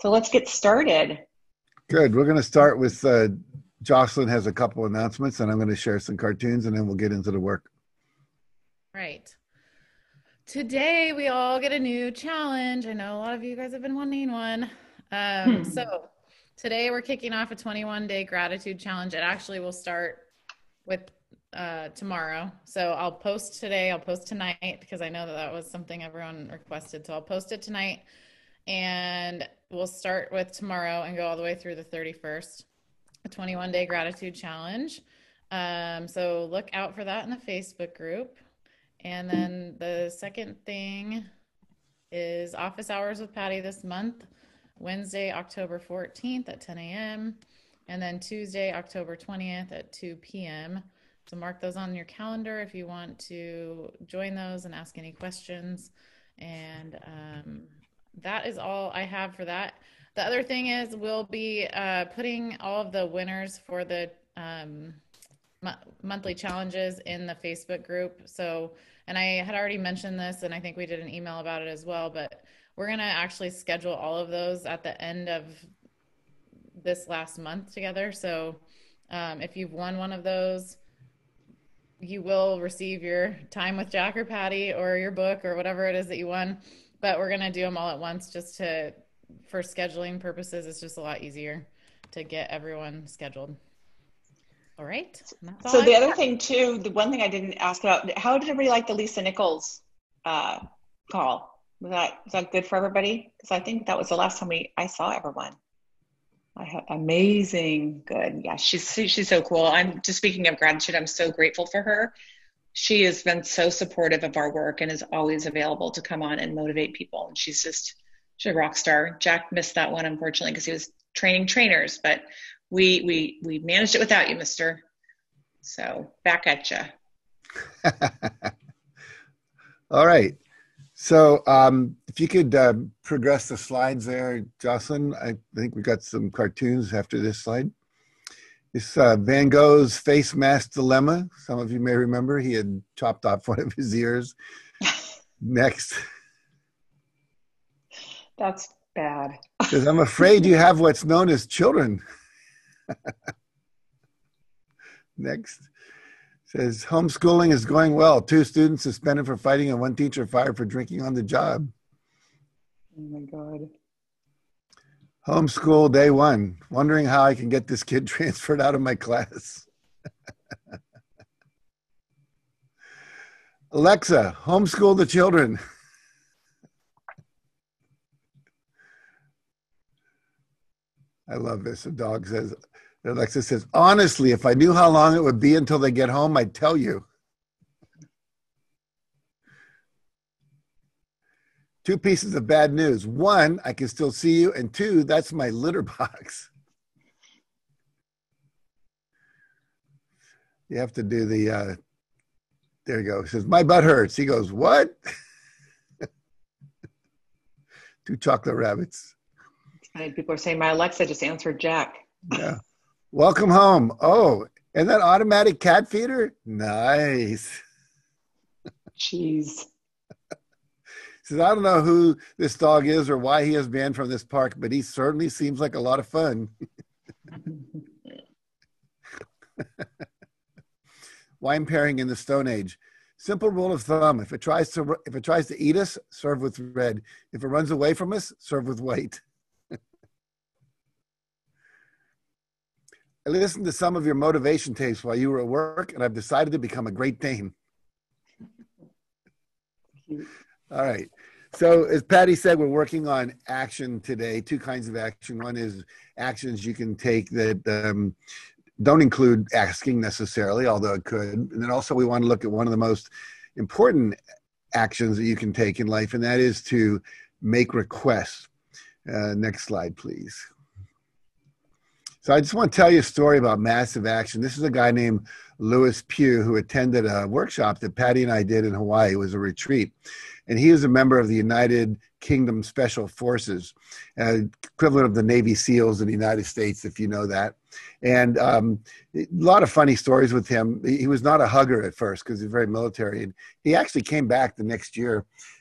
So let's get started. Good. We're going to start with Jocelyn has a couple announcements, and I'm going to share some cartoons, and then we'll get into the work. Right. Today, we all get a new challenge. I know a lot of you guys have been wanting one. So today, we're kicking off a 21-day gratitude challenge. It actually will start with tomorrow. So I'll post today. I'll post tonight because I know that was something everyone requested. So I'll post it tonight. And we'll start with tomorrow and go all the way through the 31st, a 21-day gratitude challenge. So look out for that in the Facebook group. And then the second thing is office hours with Patty this month, Wednesday, October 14th at 10 a.m. And then Tuesday, October 20th at 2 p.m. So mark those on your calendar if you want to join those and ask any questions. And that is all I have for that. The other thing is we'll be putting all of the winners for the monthly challenges in the Facebook group. So, and I had already mentioned this, and I think we did an email about it as well, but we're going to actually schedule all of those at the end of this last month together. So if you've won one of those, you will receive your time with Jack or Patty or your book or whatever it is that you won. But we're going to do them all at once just for scheduling purposes. It's just a lot easier to get everyone scheduled. All right. So the other thing too, the one thing I didn't ask about, how did everybody like the Lisa Nichols call? Was that good for everybody? Because I think that was the last time I saw everyone. Amazing. Good. Yeah, she's so cool. I'm just speaking of gratitude. I'm so grateful for her. She has been so supportive of our work and is always available to come on and motivate people. And she's a rock star. Jack missed that one, unfortunately, because he was training trainers, but we managed it without you, mister. So back at you. All right. So if you could progress the slides there, Jocelyn, I think we got some cartoons after this slide. It's Van Gogh's Face Mask Dilemma. Some of you may remember he had chopped off one of his ears. Next. That's bad. Says, I'm afraid you have what's known as children. Next. Says, homeschooling is going well. 2 students suspended for fighting and 1 teacher fired for drinking on the job. Oh my God. Homeschool day 1. Wondering how I can get this kid transferred out of my class. Alexa, homeschool the children. I love this. A dog says, Alexa says, honestly, if I knew how long it would be until they get home, I'd tell you. 2 pieces of bad news. 1, I can still see you. And 2, that's my litter box. You have to do the, there you go. He says, my butt hurts. He goes, what? 2 chocolate rabbits. People are saying my Alexa just answered Jack. Yeah. Welcome home. Oh, and that automatic cat feeder? Nice. Jeez. Says, I don't know who this dog is or why he is banned from this park, but he certainly seems like a lot of fun. Wine pairing in the Stone Age. Simple rule of thumb. If it tries to eat us, serve with red. If it runs away from us, serve with white. I listened to some of your motivation tapes while you were at work, and I've decided to become a Great Dane. All right. So as Patty said, we're working on action today, 2 kinds of action. One is actions you can take that don't include asking necessarily, although it could. And then also we want to look at one of the most important actions that you can take in life, and that is to make requests. Next slide, please. So I just want to tell you a story about massive action. This is a guy named Lewis Pugh who attended a workshop that Patty and I did in Hawaii. It was a retreat. And he is a member of the United Kingdom Special Forces, equivalent of the Navy SEALs in the United States, if you know that. And a lot of funny stories with him. He was not a hugger at first because he's very military. And he actually came back the next year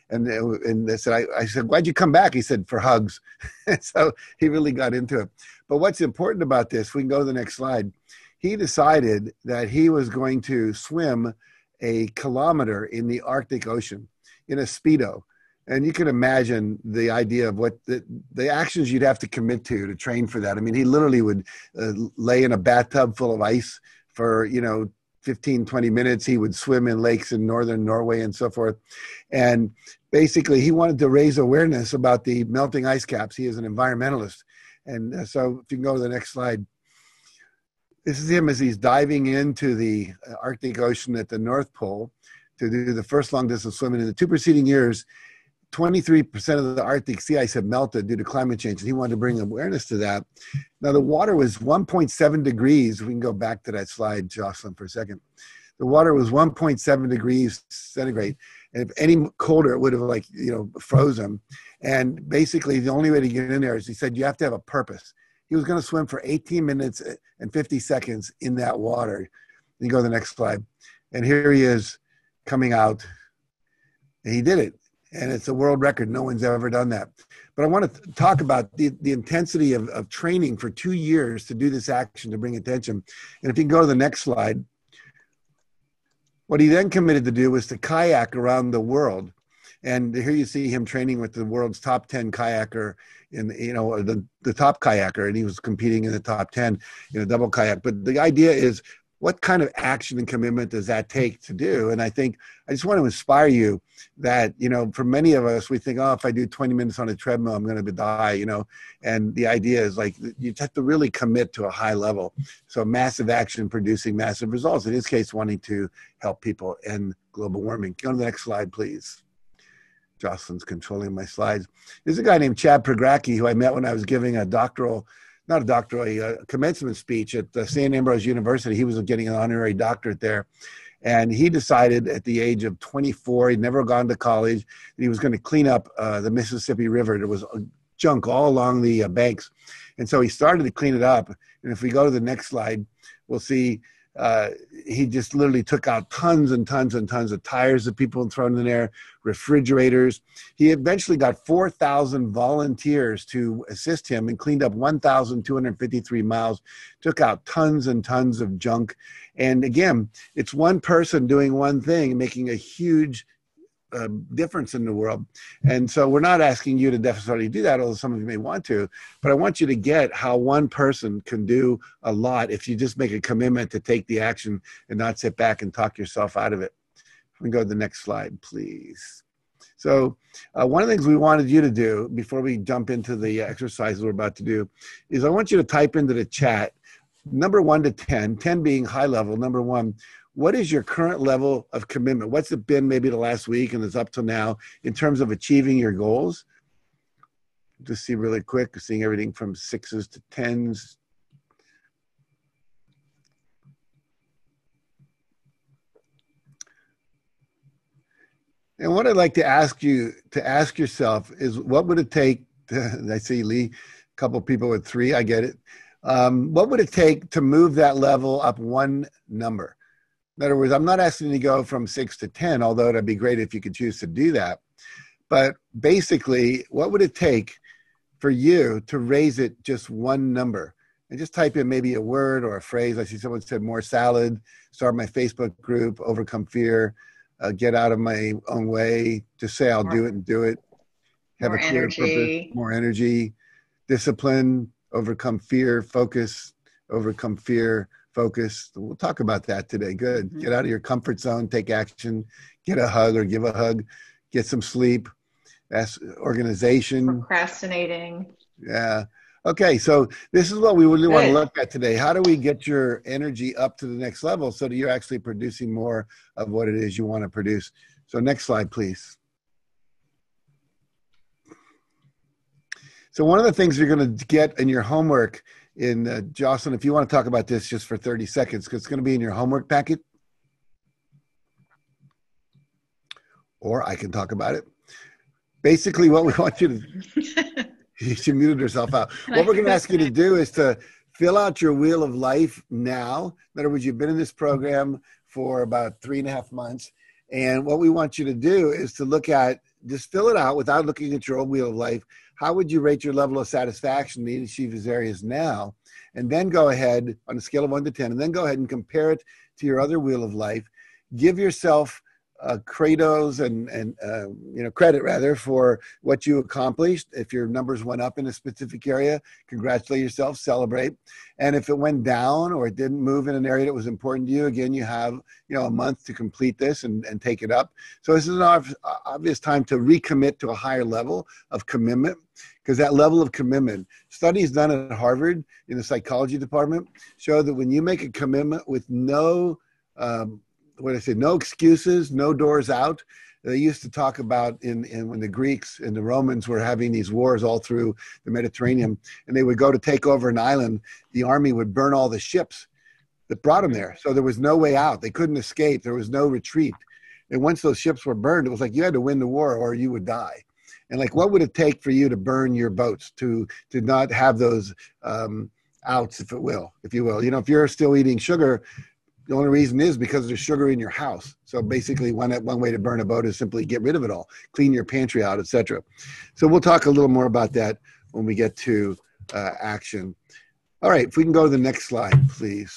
And they said, I said, why'd you come back? He said, for hugs. So he really got into it. But what's important about this, we can go to the next slide. He decided that he was going to swim a kilometer in the Arctic Ocean in a Speedo. And you can imagine the idea of what the actions you'd have to commit to train for that. I mean, he literally would lay in a bathtub full of ice for, 15, 20 minutes. He would swim in lakes in northern Norway and so forth. And basically, he wanted to raise awareness about the melting ice caps. He is an environmentalist. And so if you can go to the next slide. This is him as he's diving into the Arctic Ocean at the North Pole to do the first long distance swimming. In the 2 preceding years, 23% of the Arctic sea ice had melted due to climate change, and he wanted to bring awareness to that. Now, the water was 1.7 degrees. We can go back to that slide, Jocelyn, for a second. The water was 1.7 degrees centigrade, and if any colder, it would have frozen. And basically, the only way to get in there is, he said, you have to have a purpose. He was going to swim for 18 minutes and 50 seconds in that water. You go to the next slide. And here he is coming out. And he did it. And it's a world record. No one's ever done that. But I want to talk about the intensity of training for 2 years to do this action, to bring attention. And if you can go to the next slide, what he then committed to do was to kayak around the world. And here you see him training with the world's top 10 kayaker, the top kayaker, and he was competing in the top 10 in a double kayak. But the idea is, what kind of action and commitment does that take to do? And I think I just want to inspire you that, for many of us, we think, if I do 20 minutes on a treadmill, I'm going to die, and the idea is you have to really commit to a high level. So massive action producing massive results. In this case, wanting to help people end global warming. Go to the next slide, please. Jocelyn's controlling my slides. There's a guy named Chad Pregracki who I met when I was giving a commencement speech at the St. Ambrose University. He was getting an honorary doctorate there. And he decided at the age of 24, he'd never gone to college, that he was going to clean up the Mississippi River. There was junk all along the banks. And so he started to clean it up. And if we go to the next slide, we'll see he just literally took out tons and tons and tons of tires that people had thrown in there, refrigerators. He eventually got 4,000 volunteers to assist him and cleaned up 1,253 miles, took out tons and tons of junk. And again, it's one person doing one thing, making a huge difference in the world. And so we're not asking you to necessarily do that, although some of you may want to, but I want you to get how one person can do a lot if you just make a commitment to take the action and not sit back and talk yourself out of it. We can go to the next slide, please. So one of the things we wanted you to do before we jump into the exercises we're about to do is I want you to type into the chat number 1 to 10, 10 being high level. Number 1, what is your current level of commitment? What's it been maybe the last week and it's up to now in terms of achieving your goals? Just see really quick, seeing everything from 6s to 10s. And what I'd like to ask you to ask yourself is, what would it take to, I see Lee, a couple of people with 3, I get it. What would it take to move that level up one number? In other words, I'm not asking you to go from 6 to 10, although it'd be great if you could choose to do that. But basically, what would it take for you to raise it just one number? And just type in maybe a word or a phrase. I see someone said more salad, start my Facebook group, overcome fear, get out of my own way, just say I'll do it and do it. Have a clear purpose, more energy, discipline, overcome fear, focus, overcome fear, focus. We'll talk about that today. Good. Mm-hmm. Get out of your comfort zone, take action, get a hug or give a hug, get some sleep. That's organization. Procrastinating. Yeah. Okay. So this is what we really want to look at today. How do we get your energy up to the next level so that you're actually producing more of what it is you want to produce? So next slide, please. So one of the things you're going to get in your homework Jocelyn, if you want to talk about this just for 30 seconds, because it's going to be in your homework packet. Or I can talk about it. Basically, what we want you to, she muted herself out. What we're going to ask you to do is to fill out your wheel of life now. In other words, you've been in this program for about 3.5 months. And what we want you to do is to look at just fill it out without looking at your old wheel of life. How would you rate your level of satisfaction to achieve these areas now? And then go ahead on a scale of 1 to 10, and then go ahead and compare it to your other wheel of life. Give yourself credos and credit rather for what you accomplished. If your numbers went up in a specific area, congratulate yourself, celebrate. And if it went down or it didn't move in an area that was important to you, again, you have a month to complete this and take it up. So this is an obvious time to recommit to a higher level of commitment, because that level of commitment, studies done at Harvard in the psychology department show that when you make a commitment with no no excuses, no doors out. They used to talk about when the Greeks and the Romans were having these wars all through the Mediterranean, and they would go to take over an island, the army would burn all the ships that brought them there. So there was no way out. They couldn't escape. There was no retreat. And once those ships were burned, it was like you had to win the war or you would die. And like, what would it take for you to burn your boats, to not have those outs, if you will? If you're still eating sugar, the only reason is because there's sugar in your house. So basically one way to burn a boat is simply get rid of it all, clean your pantry out, etc. So we'll talk a little more about that when we get to action. All right, if we can go to the next slide, please.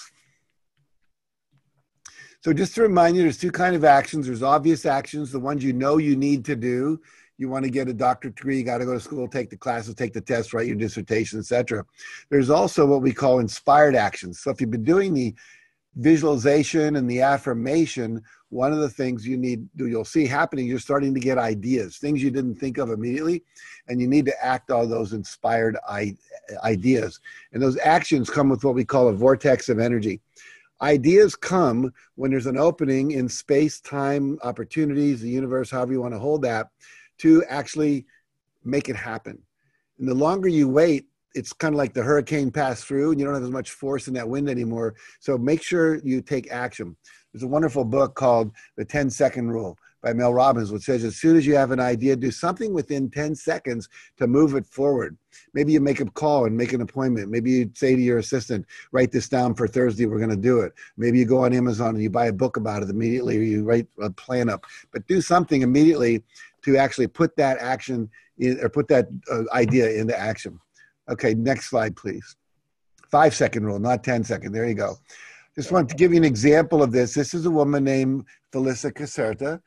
So just to remind you, there's two kinds of actions. There's obvious actions, the ones you know you need to do. You want to get a doctorate degree, you got to go to school, take the classes, take the tests, write your dissertation, etc. There's also what we call inspired actions. So if you've been doing the visualization and the affirmation, one of the things you'll see happening, you're starting to get ideas, things you didn't think of immediately, and you need to act on those inspired ideas. And those actions come with what we call a vortex of energy. Ideas come when there's an opening in space, time, opportunities, the universe, however you want to hold that, to actually make it happen. And the longer you wait, it's kind of like the hurricane passed through and you don't have as much force in that wind anymore. So make sure you take action. There's a wonderful book called The 10-Second Rule by Mel Robbins, which says as soon as you have an idea, do something within 10 seconds to move it forward. Maybe you make a call and make an appointment. Maybe you say to your assistant, write this down for Thursday, we're going to do it. Maybe you go on Amazon and you buy a book about it immediately, or you write a plan up. But do something immediately to actually put that action in, or put that idea into action. Okay, next slide, please. 5-second rule, not 10-second. There you go. Just want to give you an example of this. This is a woman named Felissa Caserta.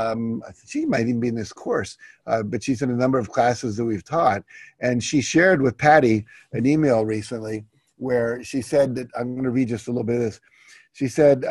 She might even be in this course, but she's in a number of classes that we've taught. And she shared with Patty an email recently where she said that, I'm going to read just a little bit of this. She said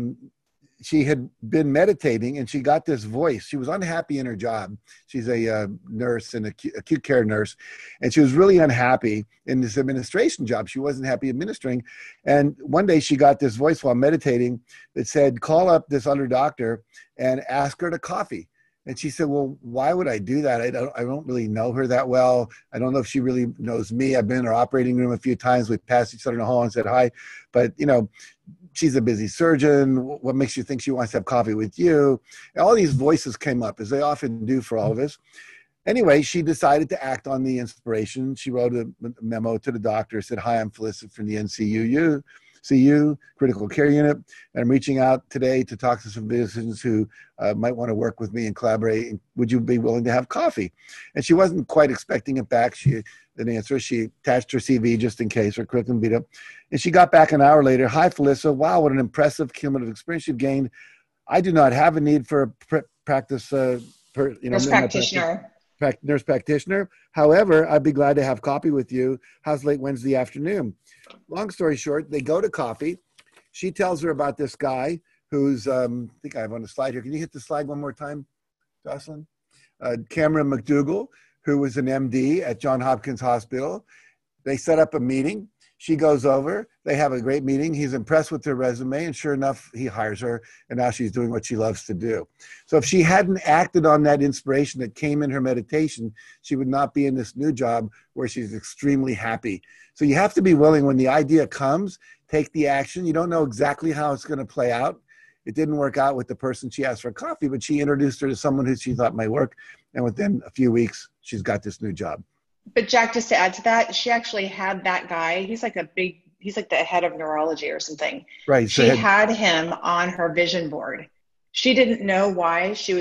she had been meditating and she got this voice. She was unhappy in her job. She's a nurse, an acute care nurse. And she was really unhappy in this administration job. She wasn't happy administering. And one day she got this voice while meditating that said, call up this other doctor and ask her to coffee. And she said, well, why would I do that? I don't really know her that well. I don't know if she really knows me. I've been in her operating room a few times. We passed each other in the hall and said hi. But, she's a busy surgeon. What makes you think she wants to have coffee with you? And all these voices came up, as they often do for all of us. Anyway, she decided to act on the inspiration. She wrote a memo to the doctor, said, hi, I'm Felissa from the NCUU. CU, Critical Care Unit, and I'm reaching out today to talk to some physicians who might want to work with me and collaborate. Would you be willing to have coffee? And she wasn't quite expecting it back. An answer. She attached her CV just in case, her curriculum beat up. And she got back an hour later. Hi, Felissa. Wow, what an impressive cumulative experience you've gained. I do not have a need for a practice, nurse practitioner. Nurse practitioner. However, I'd be glad to have coffee with you. How's late Wednesday afternoon? Long story short, they go to coffee. She tells her about this guy who's, I think I have on the slide here. Can you hit the slide one more time, Jocelyn? Cameron McDougall, who was an MD at Johns Hopkins Hospital. They set up a meeting. She goes over. They have a great meeting. He's impressed with her resume, and sure enough, he hires her, and now she's doing what she loves to do. So if she hadn't acted on that inspiration that came in her meditation, she would not be in this new job where she's extremely happy. So you have to be willing, when the idea comes, take the action. You don't know exactly how it's going to play out. It didn't work out with the person she asked for coffee, but she introduced her to someone who she thought might work, and within a few weeks, she's got this new job. But Jack, just to add to that, she actually had that guy. He's like the head of neurology or something. Right. She had him on her vision board. She didn't know why she was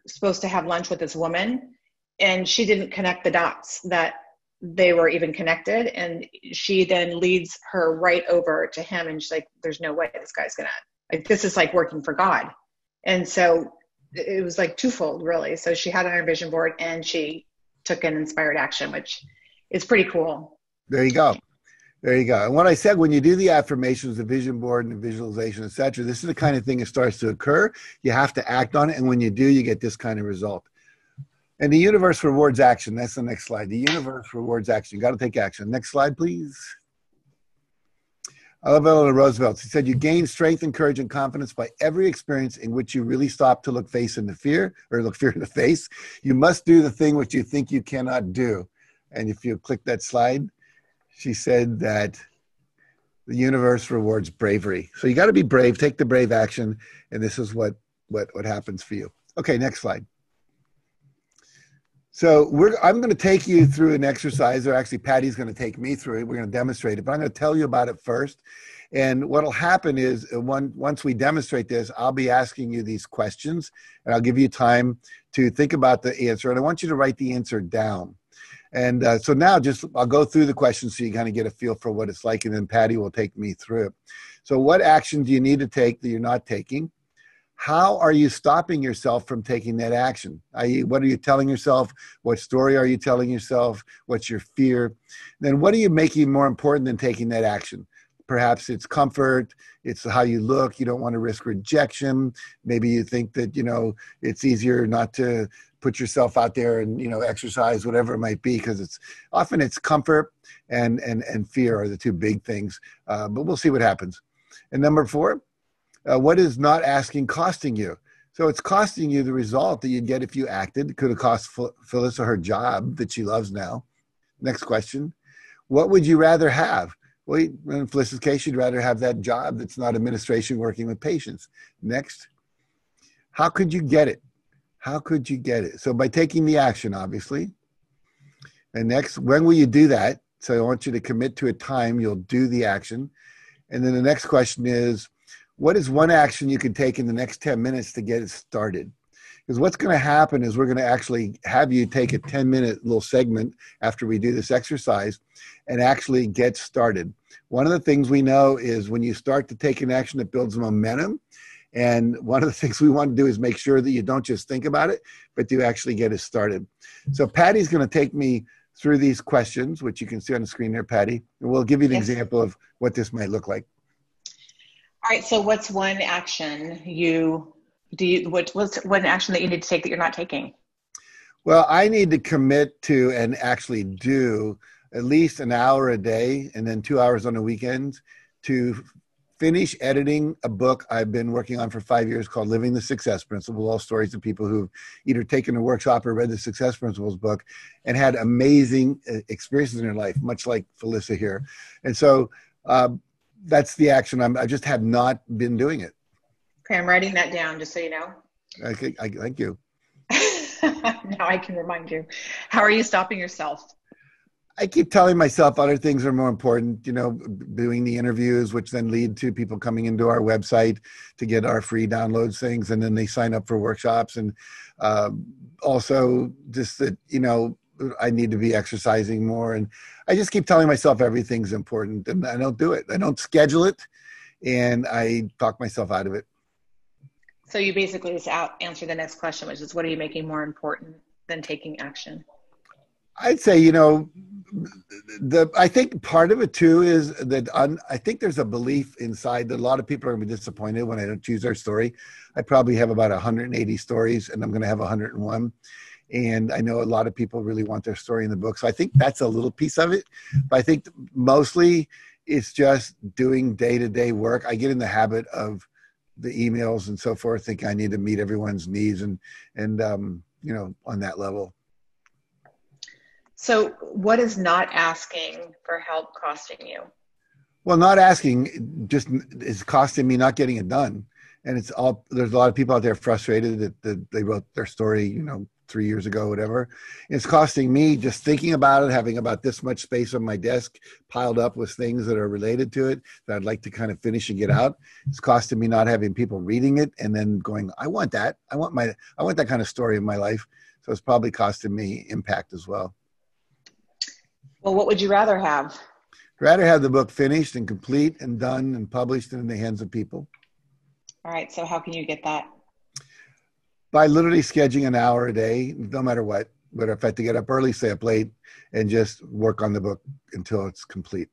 supposed to have lunch with this woman, and she didn't connect the dots that they were even connected. And she then leads her right over to him, and she's like, there's no way this guy's gonna, like, this is like working for God. And so it was like twofold, really. So she had on her vision board, and she took an inspired action, which is pretty cool. There you go. There you go. And what I said, when you do the affirmations, the vision board and the visualization, etc., this is the kind of thing that starts to occur. You have to act on it. And when you do, you get this kind of result. And the universe rewards action. That's the next slide. The universe rewards action. You got to take action. Next slide, please. I love Eleanor Roosevelt. She said, you gain strength and courage and confidence by every experience in which you really stop to look fear in the face. You must do the thing which you think you cannot do. And if you click that slide, she said that the universe rewards bravery. So you got to be brave, take the brave action, and this is what happens for you. Okay, next slide. So I'm going to take you through an exercise, or actually Patty's going to take me through it. We're going to demonstrate it, but I'm going to tell you about it first. And what will happen is once we demonstrate this, I'll be asking you these questions, and I'll give you time to think about the answer. And I want you to write the answer down. And so now I'll go through the questions so you kind of get a feel for what it's like, and then Patty will take me through it. So what action do you need to take that you're not taking? How are you stopping yourself from taking that action? I.e., what are you telling yourself? What story are you telling yourself? What's your fear? Then what are you making more important than taking that action? Perhaps it's comfort. It's how you look. You don't want to risk rejection. Maybe you think that, it's easier not to put yourself out there and, exercise, whatever it might be, because it's comfort and fear are the two big things. But we'll see what happens. And number 4, what is not asking costing you? So it's costing you the result that you'd get if you acted. It could have cost Phyllis her job that she loves now. Next question. What would you rather have? Well, in Phyllis's case, you'd rather have that job that's not administration working with patients. Next. How could you get it? How could you get it? So by taking the action, obviously. And next, when will you do that? So I want you to commit to a time you'll do the action. And then the next question is, what is one action you can take in the next 10 minutes to get it started? Because what's going to happen is we're going to actually have you take a 10-minute little segment after we do this exercise and actually get started. One of the things we know is when you start to take an action, it builds momentum. And one of the things we want to do is make sure that you don't just think about it, but you actually get it started. So Patty's going to take me through these questions, which you can see on the screen there, Patty. And we'll give you an example of what this might look like. All right. So what's one action what's one action that you need to take that you're not taking? Well, I need to commit to and actually do at least an hour a day and then 2 hours on the weekends to finish editing a book I've been working on for 5 years called Living the Success Principle, all stories of people who've either taken a workshop or read the Success Principles book and had amazing experiences in their life, much like Felissa here. And so that's the action. I just have not been doing it. Okay, I'm writing that down just so you know. Okay, thank you. Now I can remind you. How are you stopping yourself? I keep telling myself other things are more important, doing the interviews, which then lead to people coming into our website to get our free downloads things. And then they sign up for workshops. And also just that, I need to be exercising more. And I just keep telling myself everything's important and I don't do it. I don't schedule it and I talk myself out of it. So you basically just answer the next question, which is what are you making more important than taking action? I'd say, I think part of it too is that I think there's a belief inside that a lot of people are going to be disappointed when I don't choose their story. I probably have about 180 stories and I'm going to have 101. And I know a lot of people really want their story in the book. So I think that's a little piece of it. But I think mostly it's just doing day-to-day work. I get in the habit of the emails and so forth, think I need to meet everyone's needs and on that level. So what is not asking for help costing you? Well, not asking just is costing me not getting it done. And there's a lot of people out there frustrated that they wrote their story, 3 years ago, whatever. It's costing me, just thinking about it, having about this much space on my desk piled up with things that are related to it that I'd like to kind of finish and get out. It's costing me not having people reading it and then going, I want that. I want that kind of story in my life. So it's probably costing me impact as well. Well, what would you rather have? I'd rather have the book finished and complete and done and published and in the hands of people. All right. So how can you get that? By literally scheduling an hour a day, no matter what. But if I have to get up early, stay up late, and just work on the book until it's complete.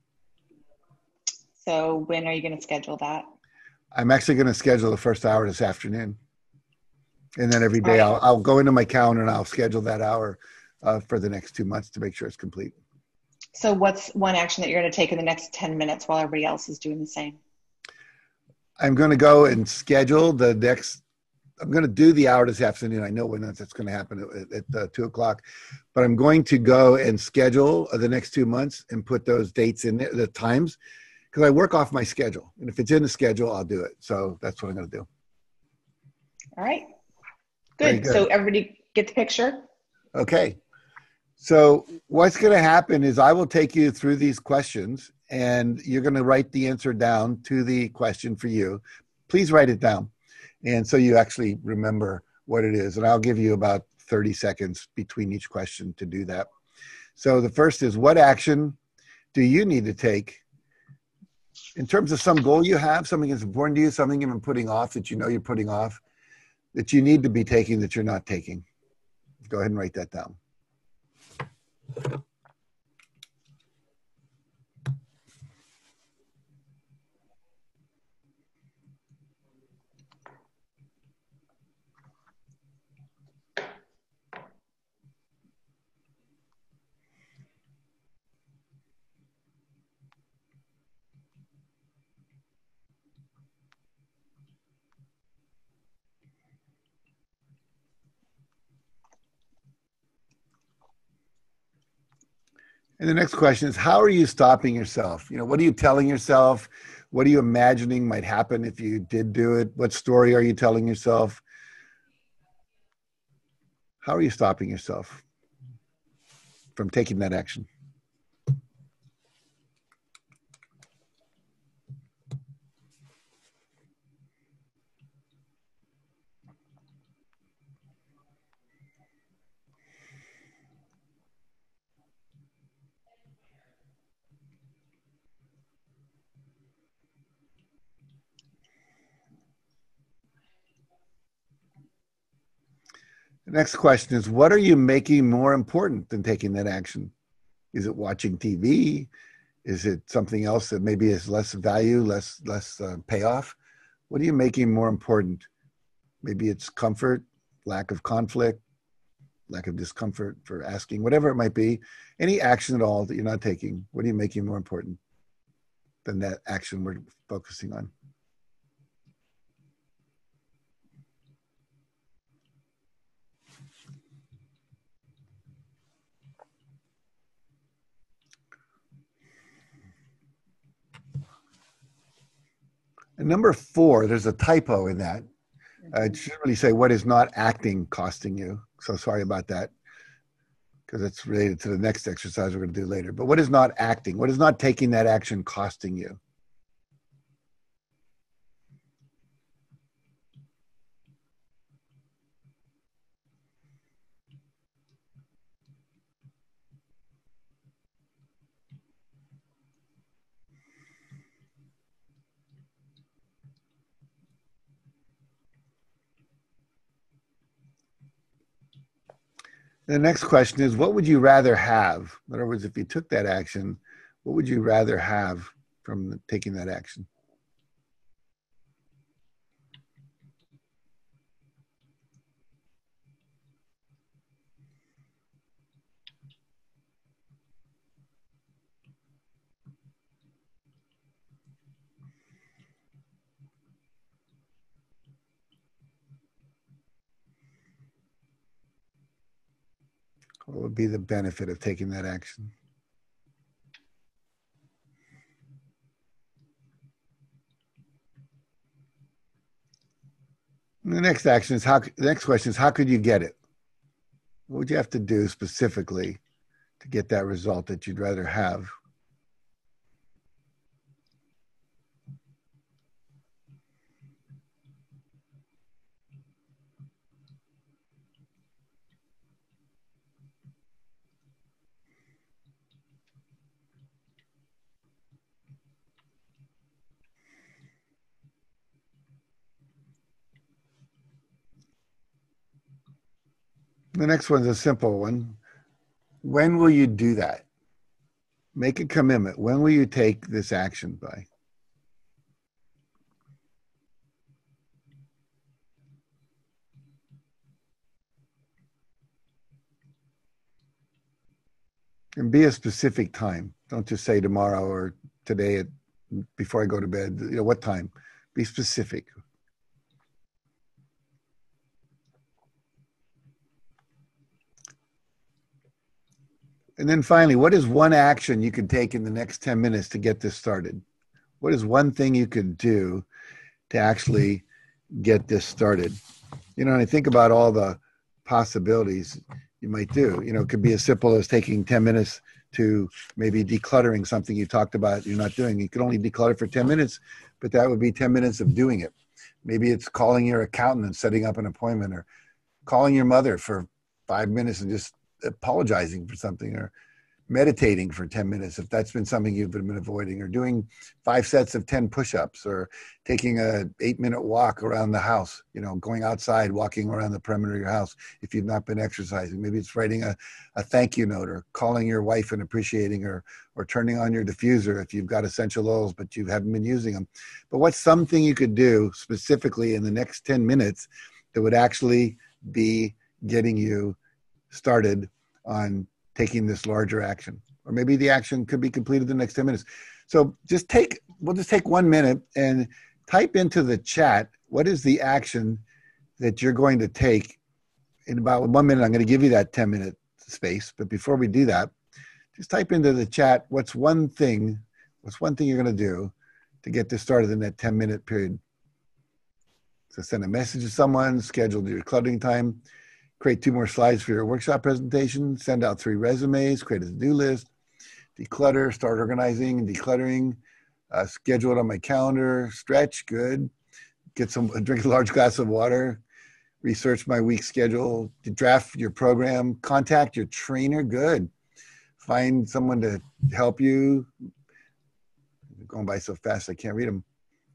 So when are you going to schedule that? I'm actually going to schedule the first hour this afternoon. And then every day I'll go into my calendar and I'll schedule that hour for the next 2 months to make sure it's complete. So what's one action that you're going to take in the next 10 minutes while everybody else is doing the same? I'm going to go and schedule I'm going to do the hour this afternoon. I know when that's going to happen at 2 o'clock, but I'm going to go and schedule the next 2 months and put those dates in there, the times, because I work off my schedule. And if it's in the schedule, I'll do it. So that's what I'm going to do. All right. Good. So everybody get the picture? Okay. So what's going to happen is I will take you through these questions and you're going to write the answer down to the question for you. Please write it down. And so you actually remember what it is. And I'll give you about 30 seconds between each question to do that. So the first is, what action do you need to take in terms of some goal you have, something that's important to you, something you've been putting off that you know you're putting off, that you need to be taking that you're not taking? Go ahead and write that down. And the next question is, how are you stopping yourself? What are you telling yourself? What are you imagining might happen if you did do it? What story are you telling yourself? How are you stopping yourself from taking that action? The next question is, what are you making more important than taking that action? Is it watching TV? Is it something else that maybe has less value, less payoff? What are you making more important? Maybe it's comfort, lack of conflict, lack of discomfort for asking, whatever it might be. Any action at all that you're not taking, what are you making more important than that action we're focusing on? And number 4, there's a typo in that. It should really say, what is not acting costing you? So sorry about that, because it's related to the next exercise we're going to do later. But what is not acting? What is not taking that action costing you? The next question is, what would you rather have? In other words, if you took that action, what would you rather have from taking that action? What would be the benefit of taking that action? And the next question is, how could you get it? What would you have to do specifically to get that result that you'd rather have? The next one's a simple one. When will you do that? Make a commitment. When will you take this action by? And be a specific time. Don't just say tomorrow or today before I go to bed. What time? Be specific. And then finally, what is one action you could take in the next 10 minutes to get this started? What is one thing you could do to actually get this started? And I think about all the possibilities you might do. It could be as simple as taking 10 minutes to maybe decluttering something you talked about you're not doing. You could only declutter for 10 minutes, but that would be 10 minutes of doing it. Maybe it's calling your accountant and setting up an appointment, or calling your mother for 5 minutes and just apologizing for something, or meditating for 10 minutes if that's been something you've been avoiding, or doing 5 sets of 10 push-ups, or taking a 8-minute walk around the house, going outside, walking around the perimeter of your house if you've not been exercising. Maybe it's writing a thank you note, or calling your wife and appreciating her, or turning on your diffuser if you've got essential oils but you haven't been using them. But what's something you could do specifically in the next 10 minutes that would actually be getting you started on taking this larger action? Or maybe the action could be completed the next 10 minutes. So we'll just take 1 minute and type into the chat, what is the action that you're going to take in about 1 minute? I'm going to give you that 10-minute space. But before we do that, just type into the chat, what's one thing you're going to do to get this started in that 10-minute period? So send a message to someone, schedule your cluttering time, create 2 more slides for your workshop presentation, send out 3 resumes, create a to-do list, declutter, start organizing and decluttering, schedule it on my calendar, stretch, good, drink a large glass of water, research my week schedule, draft your program, contact your trainer, good, find someone to help you. They're going by so fast I can't read them.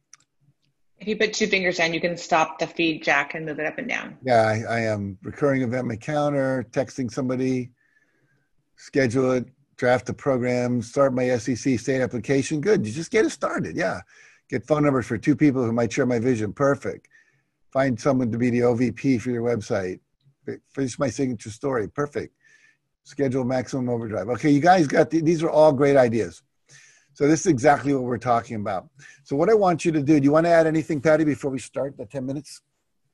If you put 2 fingers down, you can stop the feed, Jack, and move it up and down. Yeah, I am recurring event my calendar, texting somebody, schedule it, draft the program, start my SEC state application. Good. You just get it started. Yeah. Get phone numbers for 2 people who might share my vision. Perfect. Find someone to be the OVP for your website. Finish my signature story. Perfect. Schedule maximum overdrive. Okay, you guys these are all great ideas. So this is exactly what we're talking about. So what I want you to do you want to add anything, Patty, before we start the 10 minutes?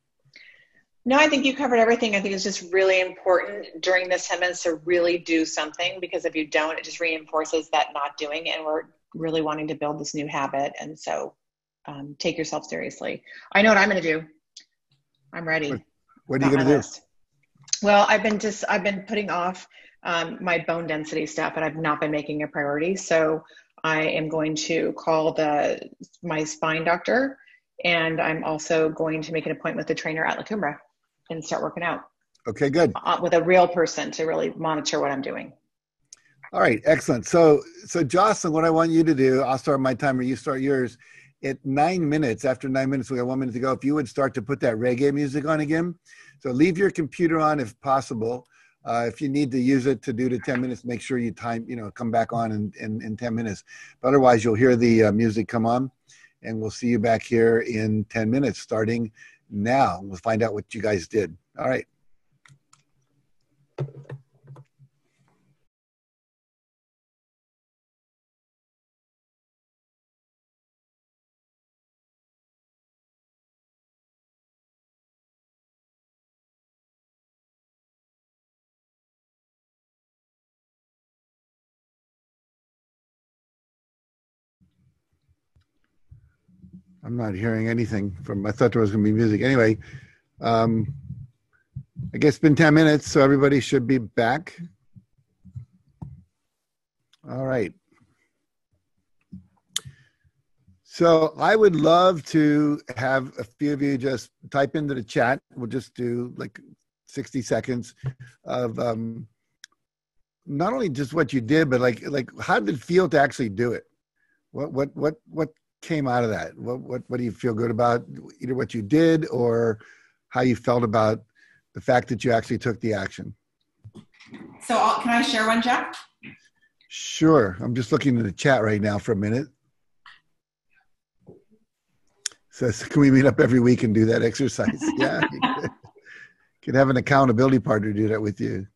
No, I think you covered everything. I think it's just really important during this 10 minutes to really do something, because if you don't, it just reinforces that not doing, and we're really wanting to build this new habit. And so take yourself seriously. I know what I'm going to do. I'm ready. What are you going to do? Well, I've been putting off my bone density stuff, and I've not been making a priority. So I am going to call my spine doctor, and I'm also going to make an appointment with the trainer at La Cumbra and start working out. Okay, good. With a real person to really monitor what I'm doing. All right, excellent. So Jocelyn, what I want you to do, I'll start my timer, you start yours. At 9 minutes, after 9 minutes, we got 1 minute to go. If you would start to put that reggae music on again. So leave your computer on if possible. If you need to use it to do the 10 minutes, make sure you come back on in 10 minutes. But otherwise, you'll hear the music come on, and we'll see you back here in 10 minutes, starting now. We'll find out what you guys did. All right. I'm not hearing anything I thought there was going to be music. Anyway, I I guess it's been 10 minutes, so everybody should be back. All right. So I would love to have a few of you just type into the chat. We'll just do like 60 seconds of not only just what you did, but like how did it feel to actually do it? What came out of that? What do you feel good about? Either what you did or how you felt about the fact that you actually took the action. So can I share one, Jeff? Sure. I'm just looking at the chat right now for a minute. Says, can we meet up every week and do that exercise? Yeah. You could have an accountability partner do that with you.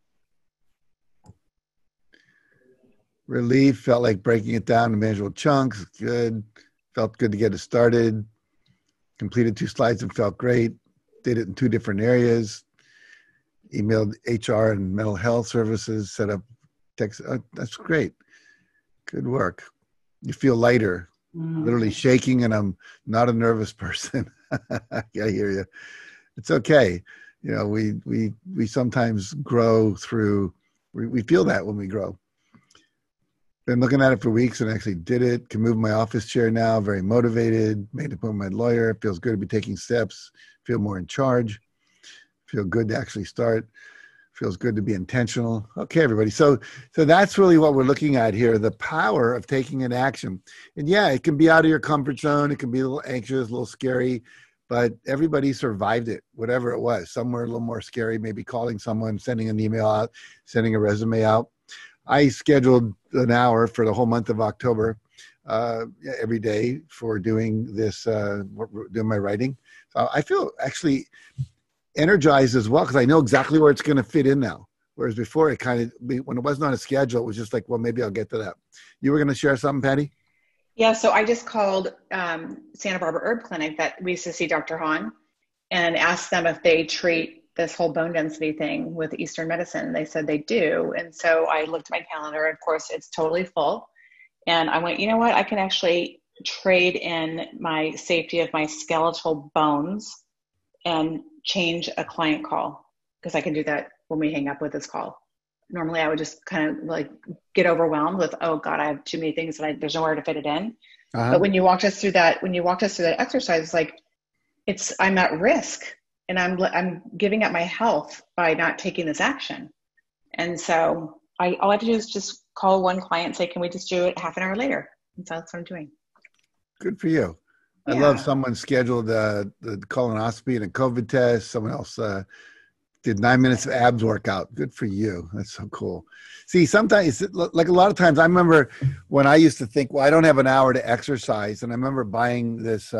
Relief, felt like breaking it down to manageable chunks. Good. Felt good to get it started. Completed 2 slides and felt great. Did it in 2 different areas. Emailed HR and mental health services, set up text. Oh, that's great. Good work. You feel lighter. Literally shaking, and I'm not a nervous person. I hear you. It's okay. You know, we sometimes grow through, we feel that when we grow. Been looking at it for weeks and actually did it. Can move my office chair now. Very motivated. Made an appointment with my lawyer. Feels good to be taking steps. Feel more in charge. Feel good to actually start. Feels good to be intentional. Okay, everybody. So that's really what we're looking at here, the power of taking an action. And yeah, it can be out of your comfort zone. It can be a little anxious, a little scary, but everybody survived it, whatever it was. Some were a little more scary, maybe calling someone, sending an email out, sending a resume out. I scheduled an hour for the whole month of October every day for doing this, doing my writing. So I feel actually energized as well because I know exactly where it's going to fit in now. Whereas before, it kind of, when it wasn't on a schedule, it was just like, well, maybe I'll get to that. You were going to share something, Patty? Yeah, so I just called Santa Barbara Herb Clinic that we used to see Dr. Hahn and asked them if they treat this whole bone density thing with Eastern medicine. They said they do. And so I looked at my calendar. Of course, it's totally full. And I went, you know what? I can actually trade in my safety of my skeletal bones and change a client call, because I can do that when we hang up with this call. Normally I would just kind of like get overwhelmed with, oh God, I have too many things that there's nowhere to fit it in. But when you walked us through that, exercise, it's like, I'm at risk and I'm giving up my health by not taking this action. And so all I have to do is just call one client and say, can we just do it half an hour later? And so that's what I'm doing. Good for you. I love someone scheduled the colonoscopy and a COVID test. Someone else did 9 minutes of abs workout. Good for you. That's so cool. See, sometimes, like a lot of times, I remember when I used to think, well, I don't have an hour to exercise. And I remember buying this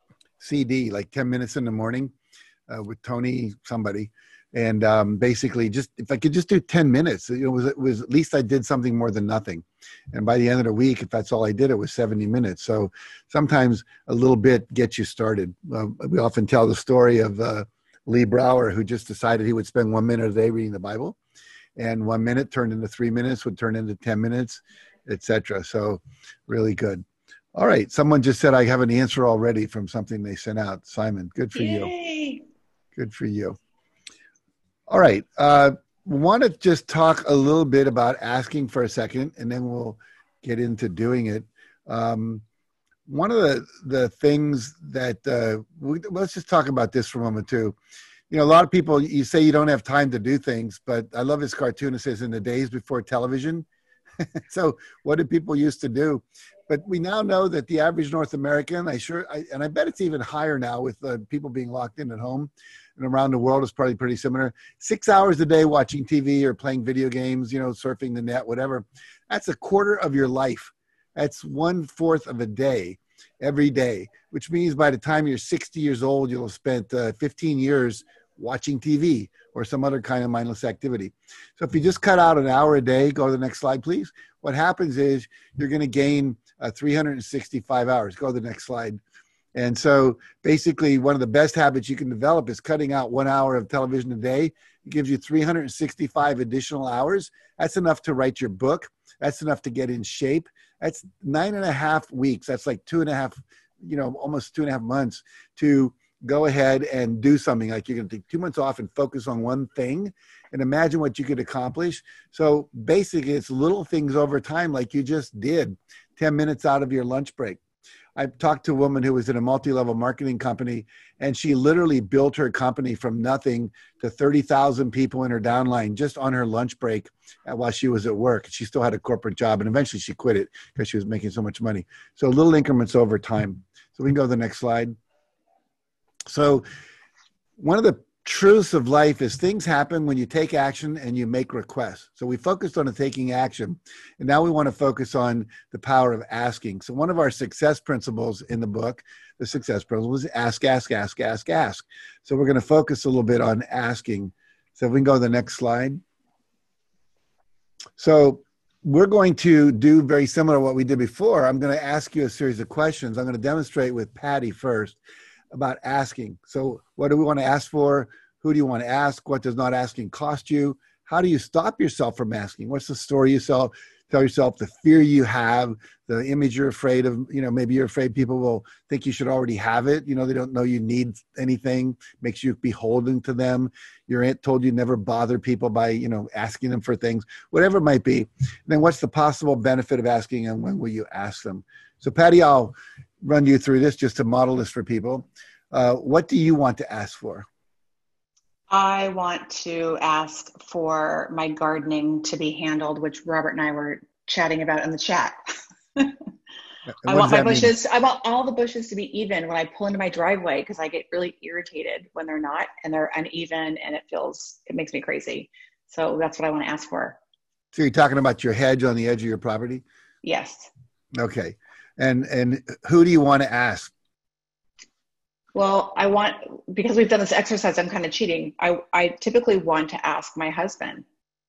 CD, like 10 minutes in the morning with Tony, somebody. And basically just, if I could just do 10 minutes, it was at least I did something more than nothing. And by the end of the week, if that's all I did, it was 70 minutes. So sometimes a little bit gets you started. We often tell the story of Lee Brower, who just decided he would spend 1 minute a day reading the Bible. And 1 minute turned into 3 minutes, would turn into 10 minutes, etc. So really good. All right. Someone just said I have an answer already from something they sent out. Simon, good for you. Good for you. All right. Want to just talk a little bit about asking for a second, and then we'll get into doing it. One of the things that let's just talk about this for a moment too. You know, a lot of people, you say you don't have time to do things, but I love this cartoon. It says in the days before television. So what did people used to do? But we now know that the average North American, and I bet it's even higher now with people being locked in at home and around the world is probably pretty similar. 6 hours a day watching TV or playing video games, you know, surfing the net, whatever. That's a quarter of your life. That's 1/4 of a day every day, which means by the time you're 60 years old, you'll have spent 15 years watching TV or some other kind of mindless activity. So if you just cut out an hour a day, go to the next slide, please. What happens is you're going to gain 365 hours. Go to the next slide. And so basically one of the best habits you can develop is cutting out 1 hour of television a day. It gives you 365 additional hours. That's enough to write your book. That's enough to get in shape. That's 9.5 weeks. That's like 2.5, almost 2.5 months to go ahead and do something. Like you're going to take 2 months off and focus on one thing and imagine what you could accomplish. So basically it's little things over time, like you just did, 10 minutes out of your lunch break. I talked to a woman who was in a multi-level marketing company, and she literally built her company from nothing to 30,000 people in her downline just on her lunch break while she was at work. She still had a corporate job, and eventually she quit it because she was making so much money. So little increments over time. So we can go to the next slide. So one of the truths of life is things happen when you take action and you make requests. So we focused on taking action, and now we want to focus on the power of asking. So one of our success principles in the book, the success principle, is ask, ask, ask, ask, ask. So we're going to focus a little bit on asking. So if we can go to the next slide. So we're going to do very similar to what we did before. I'm going to ask you a series of questions. I'm going to demonstrate with Patty first about asking. So what do we want to ask for? Who do you want to ask? What does not asking cost you? How do you stop yourself from asking? What's the story you tell yourself, the fear you have, the image you're afraid of? Maybe you're afraid people will think you should already have it. They don't know you need anything, makes you beholden to them. Your aunt told you never bother people by, asking them for things, whatever it might be. And then what's the possible benefit of asking, and when will you ask them? So Patty, I'll run you through this just to model this for people. What do you want to ask for? I want to ask for my gardening to be handled, which Robert and I were chatting about in the chat. I want my bushes, I want all the bushes to be even when I pull into my driveway, because I get really irritated when they're not and they're uneven, and it makes me crazy. So that's what I want to ask for. So you're talking about your hedge on the edge of your property? Yes. Okay. And who do you want to ask? Well, because we've done this exercise, I'm kind of cheating. I typically want to ask my husband.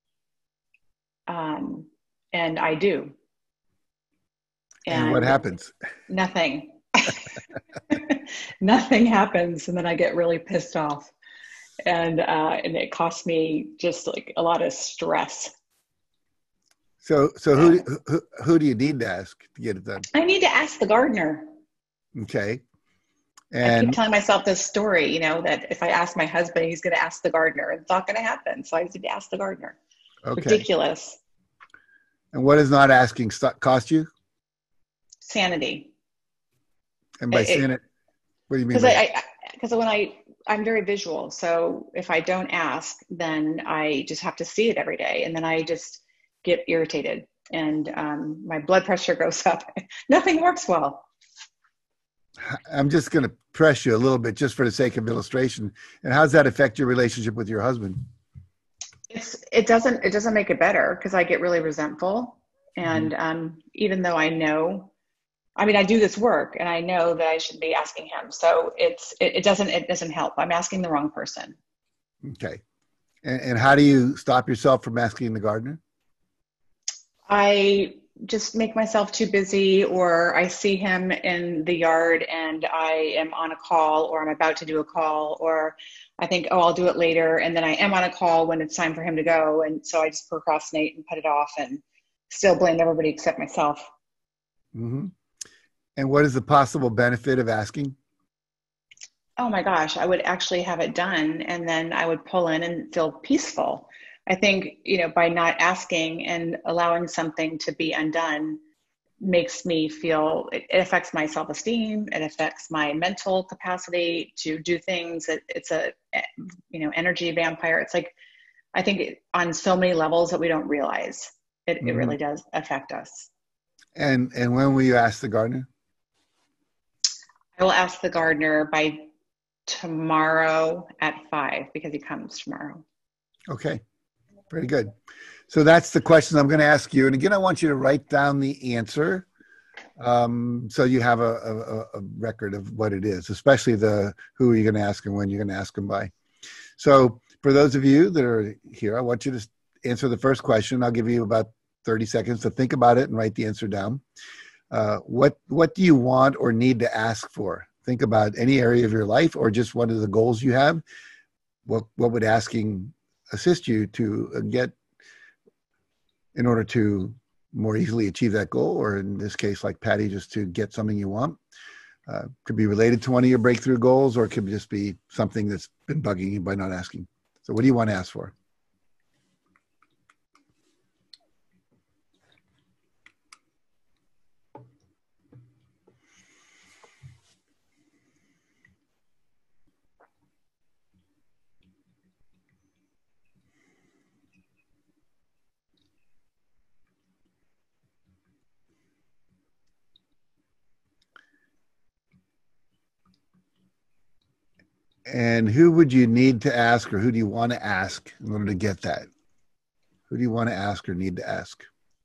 And I do. And what happens? Nothing. Nothing happens. And then I get really pissed off. And it costs me just like a lot of stress. So who do you need to ask to get it done? I need to ask the gardener. Okay. And I keep telling myself this story, that if I ask my husband, he's going to ask the gardener. It's not going to happen. So I need to ask the gardener. Okay. Ridiculous. And what does not asking cost you? Sanity. And by sanity, what do you mean? Because I'm very visual. So if I don't ask, then I just have to see it every day. And then I just get irritated, and my blood pressure goes up. Nothing works well. I'm just going to press you a little bit just for the sake of illustration. And how does that affect your relationship with your husband? It doesn't make it better, because I get really resentful. And even though I do this work and I know that I should be asking him. So it doesn't help. I'm asking the wrong person. Okay. And how do you stop yourself from asking the gardener? I just make myself too busy, or I see him in the yard and I am on a call, or I'm about to do a call, or I think, I'll do it later. And then I am on a call when it's time for him to go. And so I just procrastinate and put it off and still blame everybody except myself. Mm-hmm. And what is the possible benefit of asking? Oh my gosh, I would actually have it done, and then I would pull in and feel peaceful. I think, by not asking and allowing something to be undone makes me feel, it affects my self-esteem. It affects my mental capacity to do things. It's a, energy vampire. It's like, I think on so many levels that we don't realize it really does affect us. And when will you ask the gardener? I will ask the gardener by tomorrow at 5, because he comes tomorrow. Okay. Very good. So that's the question I'm going to ask you. And again, I want you to write down the answer, so you have a record of what it is, especially the who are you going to ask and when you're going to ask them by. So for those of you that are here, I want you to answer the first question. I'll give you about 30 seconds to think about it and write the answer down. What do you want or need to ask for? Think about any area of your life or just one of the goals you have. What would asking assist you to get in order to more easily achieve that goal, or in this case, like Patty, just to get something you want? Could be related to one of your breakthrough goals, or it could just be something that's been bugging you by not asking. So what do you want to ask for? And who would you need to ask, or who do you want to ask in order to get that? Who do you want to ask or need to ask?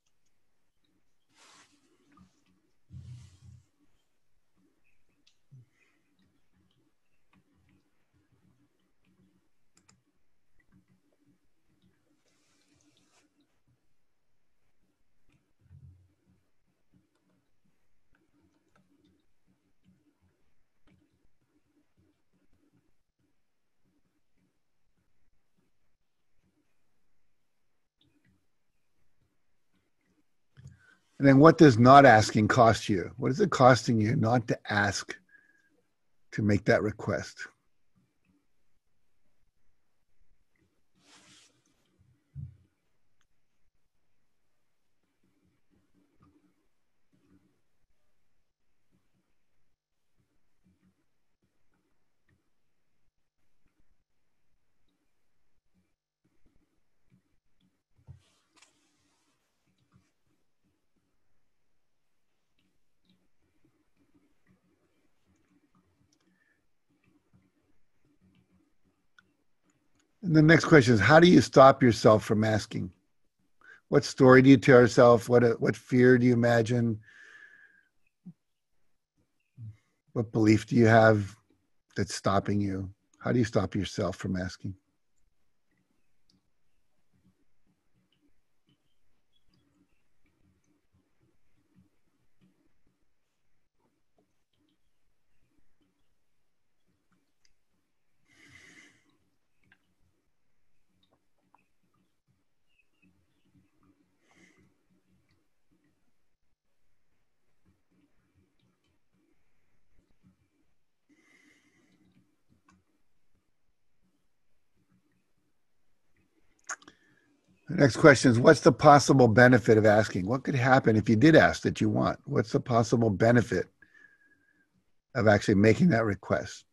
And then what does not asking cost you? What is it costing you not to ask to make that request? And the next question is, how do you stop yourself from asking? What story do you tell yourself? What fear do you imagine? What belief do you have that's stopping you? How do you stop yourself from asking? The next question is, what's the possible benefit of asking? What could happen if you did ask that you want? What's the possible benefit of actually making that request?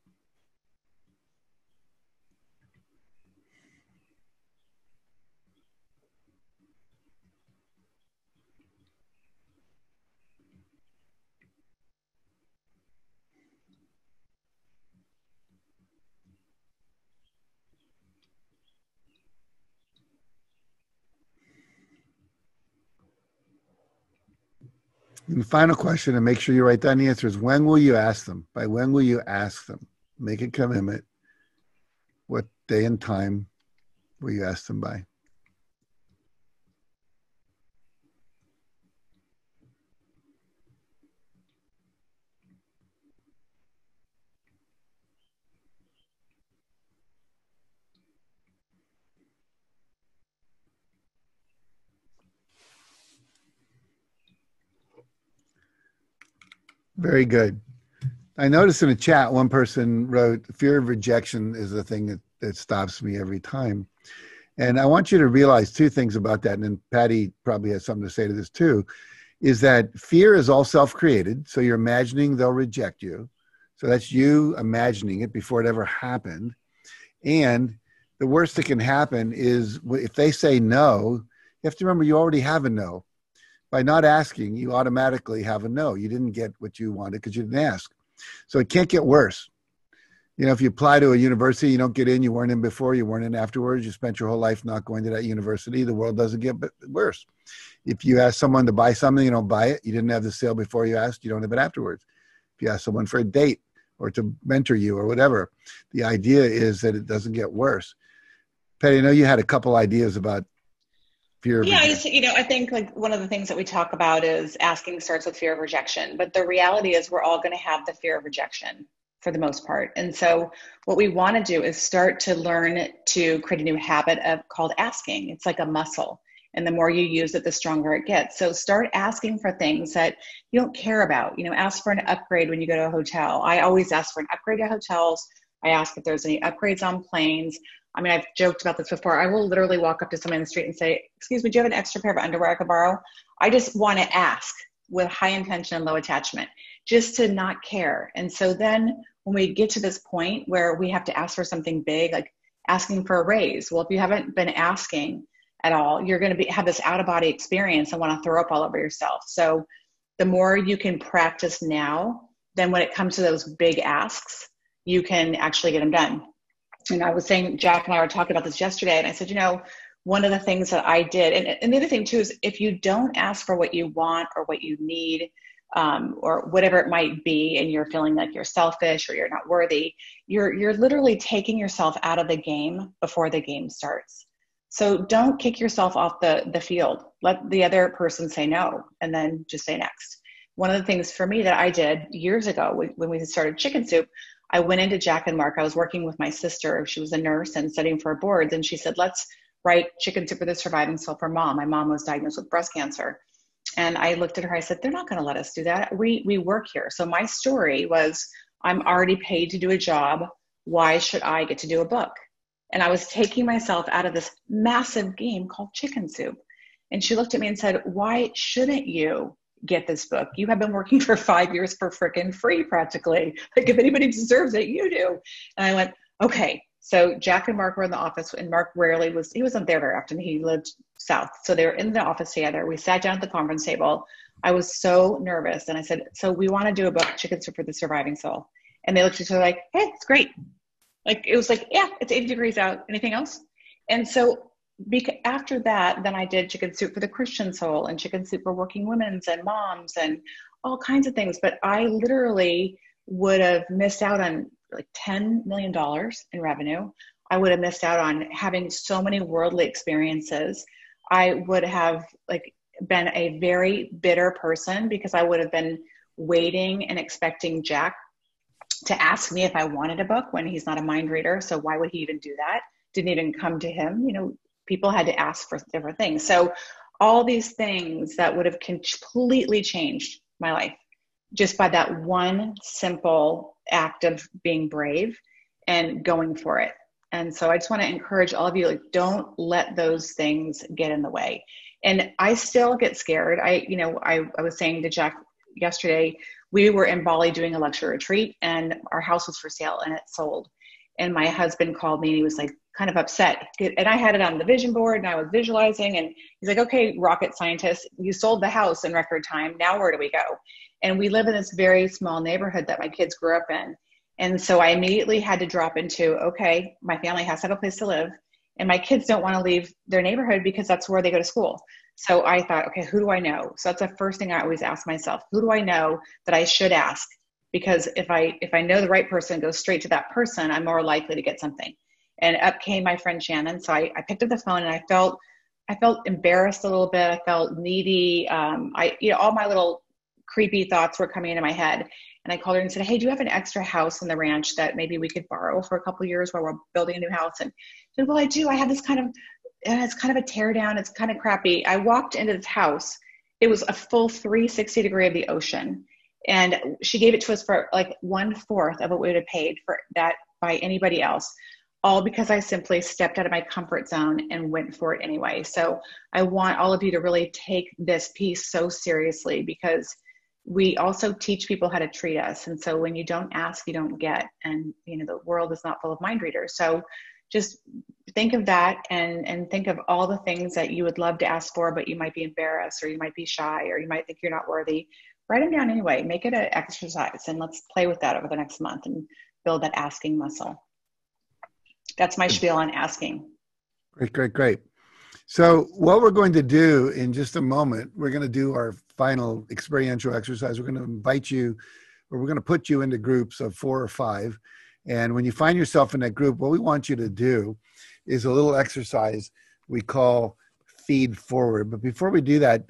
And the final question, and make sure you write down the answer, is when will you ask them? By when will you ask them? Make a commitment. What day and time will you ask them by? Very good. I noticed in the chat, one person wrote, fear of rejection is the thing that stops me every time. And I want you to realize two things about that. And then Patty probably has something to say to this too, is that fear is all self-created. So you're imagining they'll reject you. So that's you imagining it before it ever happened. And the worst that can happen is if they say no, you have to remember you already have a no. By not asking, you automatically have a no. You didn't get what you wanted because you didn't ask. So it can't get worse. You know, if you apply to a university, you don't get in, you weren't in before, you weren't in afterwards, you spent your whole life not going to that university, the world doesn't get worse. If you ask someone to buy something, you don't buy it. You didn't have the sale before you asked, you don't have it afterwards. If you ask someone for a date or to mentor you or whatever, the idea is that it doesn't get worse. Patty, I know you had a couple ideas about fear of rejection. I think like one of the things that we talk about is asking starts with fear of rejection, but the reality is we're all going to have the fear of rejection for the most part. And so what we want to do is start to learn to create a new habit called asking. It's like a muscle. And the more you use it, the stronger it gets. So start asking for things that you don't care about. Ask for an upgrade when you go to a hotel. I always ask for an upgrade to hotels. I ask if there's any upgrades on planes. I mean, I've joked about this before. I will literally walk up to someone in the street and say, excuse me, do you have an extra pair of underwear I could borrow? I just want to ask with high intention and low attachment, just to not care. And so then when we get to this point where we have to ask for something big, like asking for a raise, well, if you haven't been asking at all, you're going to have this out of body experience and want to throw up all over yourself. So the more you can practice now, then when it comes to those big asks, you can actually get them done. And I was saying, Jack and I were talking about this yesterday, and I said, one of the things that I did, and the other thing too, is if you don't ask for what you want or what you need, or whatever it might be, and you're feeling like you're selfish or you're not worthy, you're literally taking yourself out of the game before the game starts. So don't kick yourself off the field. Let the other person say no, and then just say next. One of the things for me that I did years ago when we started Chicken Soup, I went into Jack and Mark. I was working with my sister. She was a nurse and studying for boards. And she said, let's write Chicken Soup for the Surviving Soul for Mom. My mom was diagnosed with breast cancer. And I looked at her, I said, they're not going to let us do that. We work here. So my story was, I'm already paid to do a job. Why should I get to do a book? And I was taking myself out of this massive game called Chicken Soup. And she looked at me and said, why shouldn't you get this book? You have been working for 5 years for frickin' free practically. Like, if anybody deserves it, you do. And I went, okay. So Jack and Mark were in the office, and Mark he wasn't there very often. He lived south. So they were in the office together. We sat down at the conference table. I was so nervous. And I said, so we want to do a book, Chicken Soup for the Surviving Soul. And they looked at each other like, hey, it's great. Like, it was like, yeah, it's 80 degrees out. Anything else? And so after that, then I did Chicken Soup for the Christian Soul and Chicken Soup for working women's and moms and all kinds of things. But I literally would have missed out on like $10 million in revenue. I would have missed out on having so many worldly experiences. I would have been a very bitter person because I would have been waiting and expecting Jack to ask me if I wanted a book when he's not a mind reader. So why would he even do that? Didn't even come to him. People had to ask for different things. So all these things that would have completely changed my life just by that one simple act of being brave and going for it. And so I just want to encourage all of you, don't let those things get in the way. And I still get scared. I was saying to Jack yesterday, we were in Bali doing a lecture retreat, and our house was for sale and it sold. And my husband called me and he was like kind of upset. And I had it on the vision board and I was visualizing, and he's like, okay, rocket scientist, you sold the house in record time. Now where do we go? And we live in this very small neighborhood that my kids grew up in. And so I immediately had to drop into, okay, my family has to have a place to live, and my kids don't want to leave their neighborhood because that's where they go to school. So I thought, okay, who do I know? So that's the first thing I always ask myself. Who do I know that I should ask? Because if I know the right person, go straight to that person, I'm more likely to get something. And up came my friend Shannon. So I picked up the phone and I felt embarrassed a little bit. I felt needy. All my little creepy thoughts were coming into my head. And I called her and said, hey, do you have an extra house in the ranch that maybe we could borrow for a couple of years while we're building a new house? And she said, well, I do. I have this it's kind of a tear down. It's kind of crappy. I walked into this house. It was a full 360 degree of the ocean. And she gave it to us for like 1/4 of what we would have paid for that by anybody else, all because I simply stepped out of my comfort zone and went for it anyway. So I want all of you to really take this piece so seriously, because we also teach people how to treat us. And so when you don't ask, you don't get. And, the world is not full of mind readers. So just think of that and think of all the things that you would love to ask for, but you might be embarrassed, or you might be shy, or you might think you're not worthy. Write them down anyway. Make it an exercise, and let's play with that over the next month and build that asking muscle. That's my spiel on asking. Great. So what we're going to do in just a moment, we're going to do our final experiential exercise. We're going to invite you, or we're going to put you into groups of 4 or 5. And when you find yourself in that group, what we want you to do is a little exercise we call feed forward. But before we do that,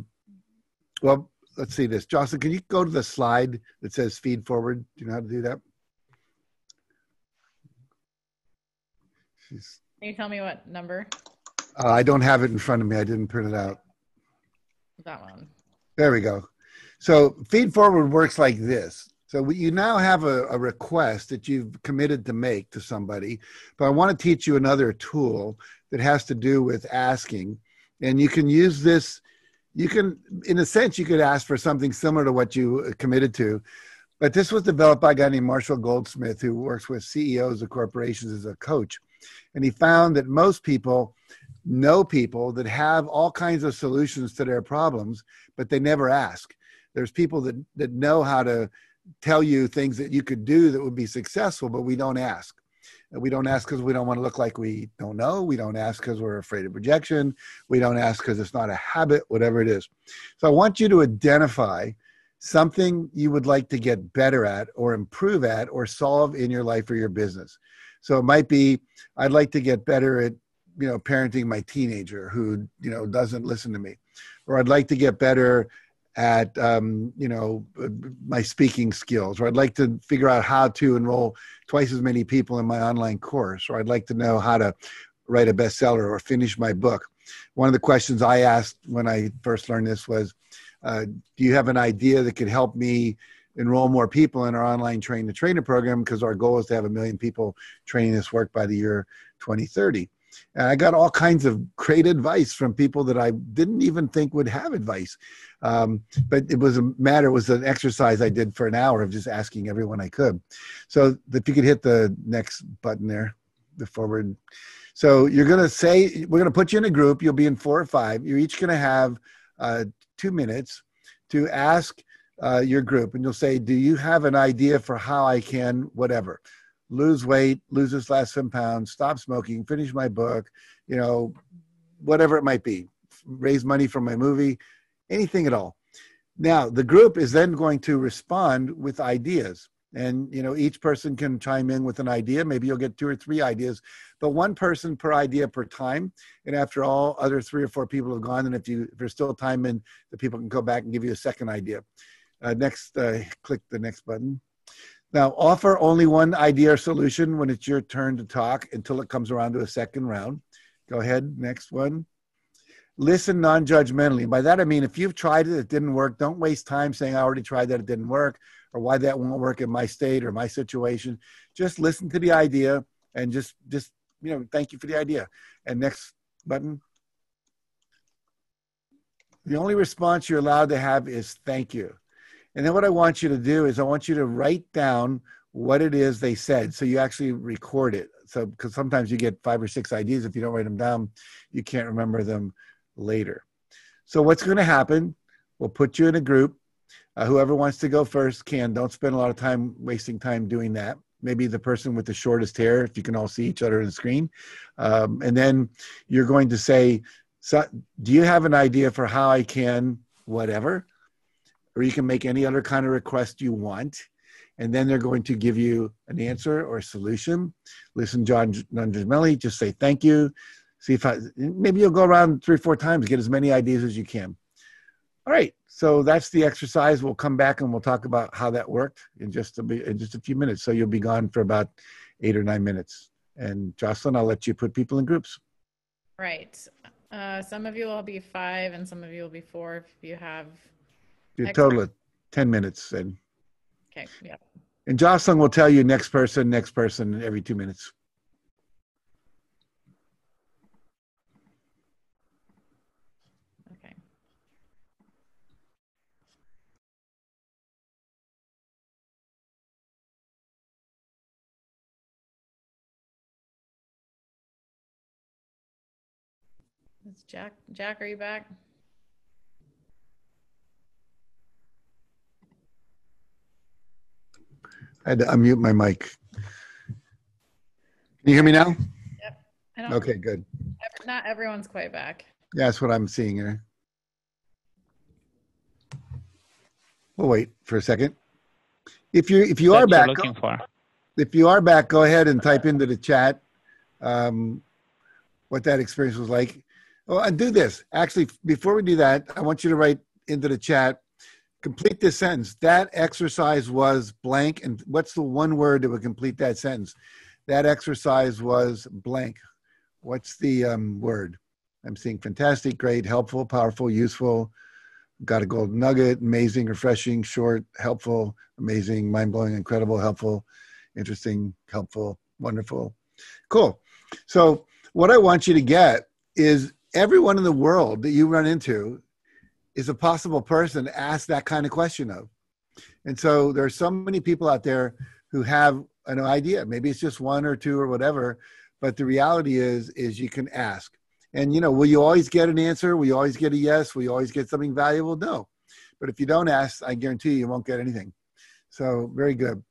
let's see this. Jocelyn, can you go to the slide that says feed forward? Do you know how to do that? Can you tell me what number? I don't have it in front of me. I didn't print it out. That one. There we go. So feed forward works like this. So you now have a request that you've committed to make to somebody, but I want to teach you another tool that has to do with asking. And you can use this, you can, in a sense, you could ask for something similar to what you committed to, but this was developed by a guy named Marshall Goldsmith, who works with CEOs of corporations as a coach. And he found that most people know people that have all kinds of solutions to their problems, but they never ask. There's people that know how to tell you things that you could do that would be successful, but we don't ask. And we don't ask because we don't want to look like we don't know. We don't ask because we're afraid of rejection. We don't ask because it's not a habit, whatever it is. So I want you to identify something you would like to get better at or improve at or solve in your life or your business. So it might be, I'd like to get better at, parenting my teenager who, doesn't listen to me. Or I'd like to get better at, my speaking skills. Or I'd like to figure out how to enroll twice as many people in my online course. Or I'd like to know how to write a bestseller or finish my book. One of the questions I asked when I first learned this was, do you have an idea that could help me enroll more people in our online train the trainer program? Because our goal is to have 1 million people training this work by the year 2030. And I got all kinds of great advice from people that I didn't even think would have advice. But it was an exercise I did for an hour of just asking everyone I could. So if you could hit the next button there, the forward. So you're going to say, we're going to put you in a group. You'll be in 4 or 5. You're each going to have 2 minutes to ask your group. And you'll say, do you have an idea for how I can, whatever, lose weight, lose this last 7 pounds, stop smoking, finish my book, whatever it might be, raise money for my movie, anything at all. Now, the group is then going to respond with ideas. And, each person can chime in with an idea. Maybe you'll get 2 or 3 ideas, but 1 person per idea per time. And after all other 3 or 4 people have gone, and if there's still time in, the people can go back and give you a second idea. Next, click the next button. Now, offer only 1 idea or solution when it's your turn to talk until it comes around to a second round. Go ahead, next one. Listen non-judgmentally. By that, I mean, if you've tried it, it didn't work, don't waste time saying, I already tried that, it didn't work, or why that won't work in my state or my situation. Just listen to the idea and just thank you for the idea. And next button. The only response you're allowed to have is thank you. And then what I want you to do is I want you to write down what it is they said. So you actually record it. So, because sometimes you get 5 or 6 ideas. If you don't write them down, you can't remember them later. So what's going to happen, we'll put you in a group. Whoever wants to go first can. Don't spend a lot of time wasting time doing that. Maybe the person with the shortest hair, if you can all see each other on the screen. And then you're going to say, so, do you have an idea for how I can whatever? Or you can make any other kind of request you want. And then they're going to give you an answer or a solution. Listen, John non-judgmentally, just say thank you. See if maybe you'll go around 3 or 4 times, get as many ideas as you can. All right, so that's the exercise. We'll come back and we'll talk about how that worked in just a few minutes. So you'll be gone for about 8 or 9 minutes. And Jocelyn, I'll let you put people in groups. Right. Some of you will be 5 and some of you will be 4 if you have your total of 10 minutes. And okay, yeah. And Jocelyn will tell you next person every 2 minutes. Okay. Is Jack, are you back? I had to unmute my mic. Can you hear me now? Yep. Okay, good. Not everyone's quite back. Yeah, that's what I'm seeing here. We'll wait for a second. If you are back, go ahead and type into the chat what that experience was like. Oh, and do this. Actually, before we do that, I want you to write into the chat, complete this sentence. That exercise was blank. And what's the 1 word that would complete that sentence? That exercise was blank. What's the word? I'm seeing fantastic, great, helpful, powerful, useful. Got a gold nugget, amazing, refreshing, short, helpful, amazing, mind-blowing, incredible, helpful, interesting, helpful, wonderful. Cool. So what I want you to get is everyone in the world that you run into is a possible person to ask that kind of question of. And so there are so many people out there who have an idea. Maybe it's just one or two or whatever, but the reality is you can ask. And, will you always get an answer? Will you always get a yes? Will you always get something valuable? No. But if you don't ask, I guarantee you won't get anything. So very good.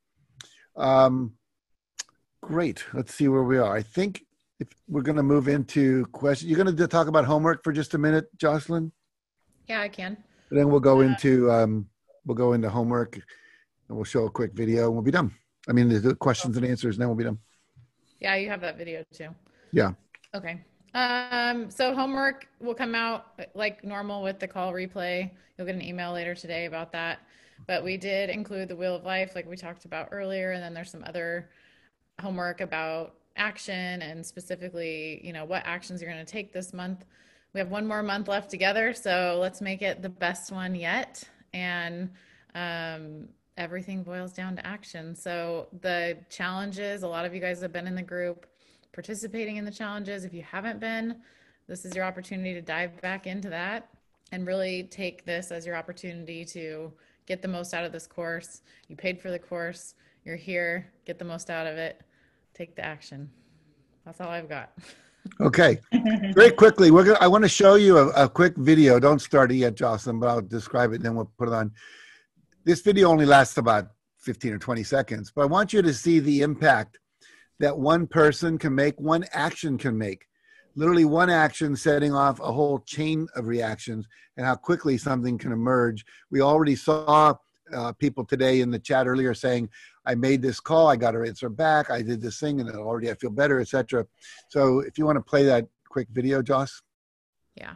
Great. Let's see where we are. I think if we're going to move into questions. You're going to talk about homework for just a minute, Jocelyn? Yeah, I can. And then we'll go into homework, and we'll show a quick video and we'll be done. I mean, the questions and answers, and then we'll be done. Yeah, you have that video too. Yeah. Okay. So homework will come out like normal with the call replay. You'll get an email later today about that. But we did include the Wheel of Life, like we talked about earlier. And then there's some other homework about action and specifically, what actions you're going to take this month. We have one more month left together, so let's make it the best one yet. And everything boils down to action. So the challenges, a lot of you guys have been in the group participating in the challenges. If you haven't been, this is your opportunity to dive back into that and really take this as your opportunity to get the most out of this course. You paid for the course, you're here, get the most out of it, take the action. That's all I've got. Okay. Very quickly, I want to show you a quick video. Don't start it yet, Jocelyn, but I'll describe it and then we'll put it on. This video only lasts about 15 or 20 seconds, but I want you to see the impact that one person can make, one action can make. Literally one action setting off a whole chain of reactions and how quickly something can emerge. We already saw people today in the chat earlier saying, I made this call, I got her answer back, I did this thing, and already I feel better, etc. So if you want to play that quick video, Joss. Yeah.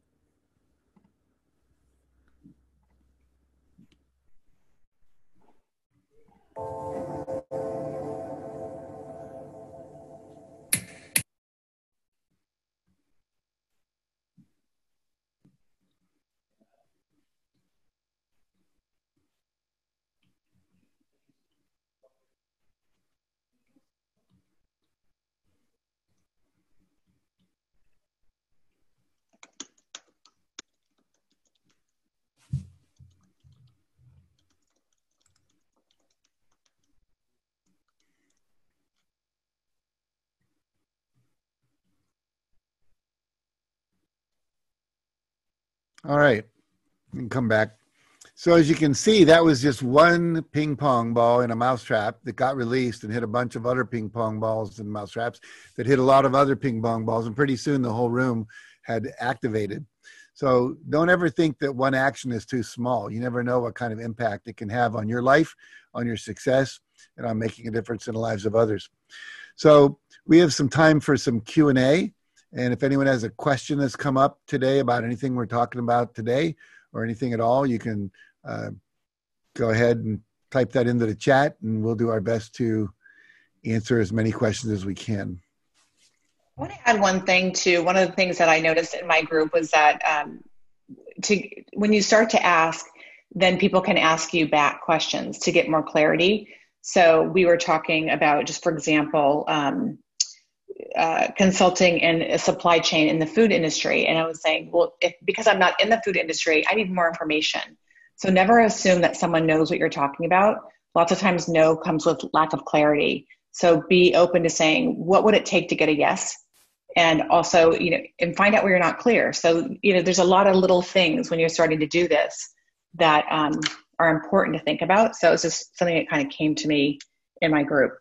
All right, you can come back. So as you can see, that was just one ping pong ball in a mousetrap that got released and hit a bunch of other ping pong balls and mousetraps that hit a lot of other ping pong balls. And pretty soon the whole room had activated. So don't ever think that one action is too small. You never know what kind of impact it can have on your life, on your success, and on making a difference in the lives of others. So we have some time for some Q&A. And if anyone has a question that's come up today about anything we're talking about today or anything at all, you can go ahead and type that into the chat and we'll do our best to answer as many questions as we can. I want to add one thing too. One of the things that I noticed in my group was that when you start to ask, then people can ask you back questions to get more clarity. So we were talking about, just for example, consulting in a supply chain in the food industry. And I was saying, well, because I'm not in the food industry, I need more information. So never assume that someone knows what you're talking about. Lots of times no comes with lack of clarity. So be open to saying, what would it take to get a yes? And also, and find out where you're not clear. So, there's a lot of little things when you're starting to do this that are important to think about. So it's just something that kind of came to me in my group.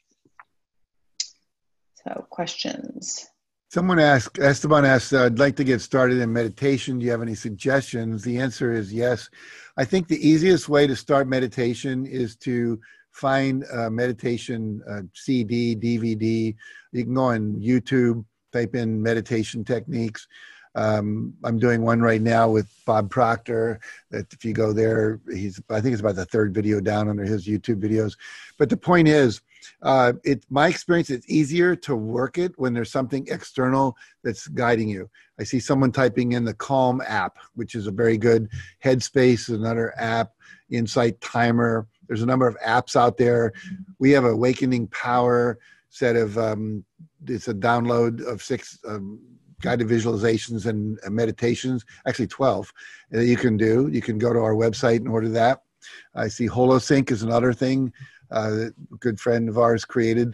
So questions. Someone asked, Esteban asked, I'd like to get started in meditation. Do you have any suggestions? The answer is yes. I think the easiest way to start meditation is to find a meditation CD, DVD. You can go on YouTube, type in meditation techniques. I'm doing one right now with Bob Proctor that if you go there, I think it's about the third video down under his YouTube videos. But the point is, My experience, it's easier to work it when there's something external that's guiding you. I see someone typing in the Calm app, which is a very good. Headspace is another app. Insight Timer. There's a number of apps out there. We have Awakening Power set of, it's a download of 6 guided visualizations and meditations, actually 12 that you can do. You can go to our website and order that. I see HoloSync is another thing that a good friend of ours created.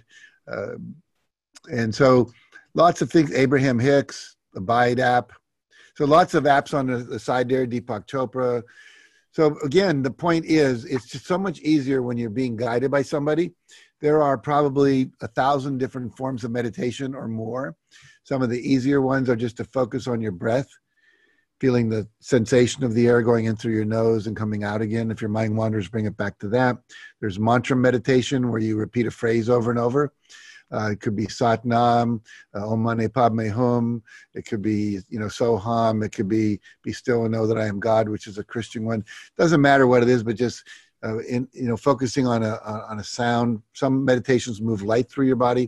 And so lots of things, Abraham Hicks, the Abide app. So lots of apps on the side there, Deepak Chopra. So again, the point is, it's just so much easier when you're being guided by somebody. There are probably 1,000 different forms of meditation or more. Some of the easier ones are just to focus on your breath, feeling the sensation of the air going in through your nose and coming out again. If your mind wanders, bring it back to that. There's mantra meditation where you repeat a phrase over and over. It could be Sat Nam, Om Mani Padme Hum. It could be, Soham. It could be Still and Know That I Am God, which is a Christian one. Doesn't matter what it is, but just focusing on a sound. Some meditations move light through your body.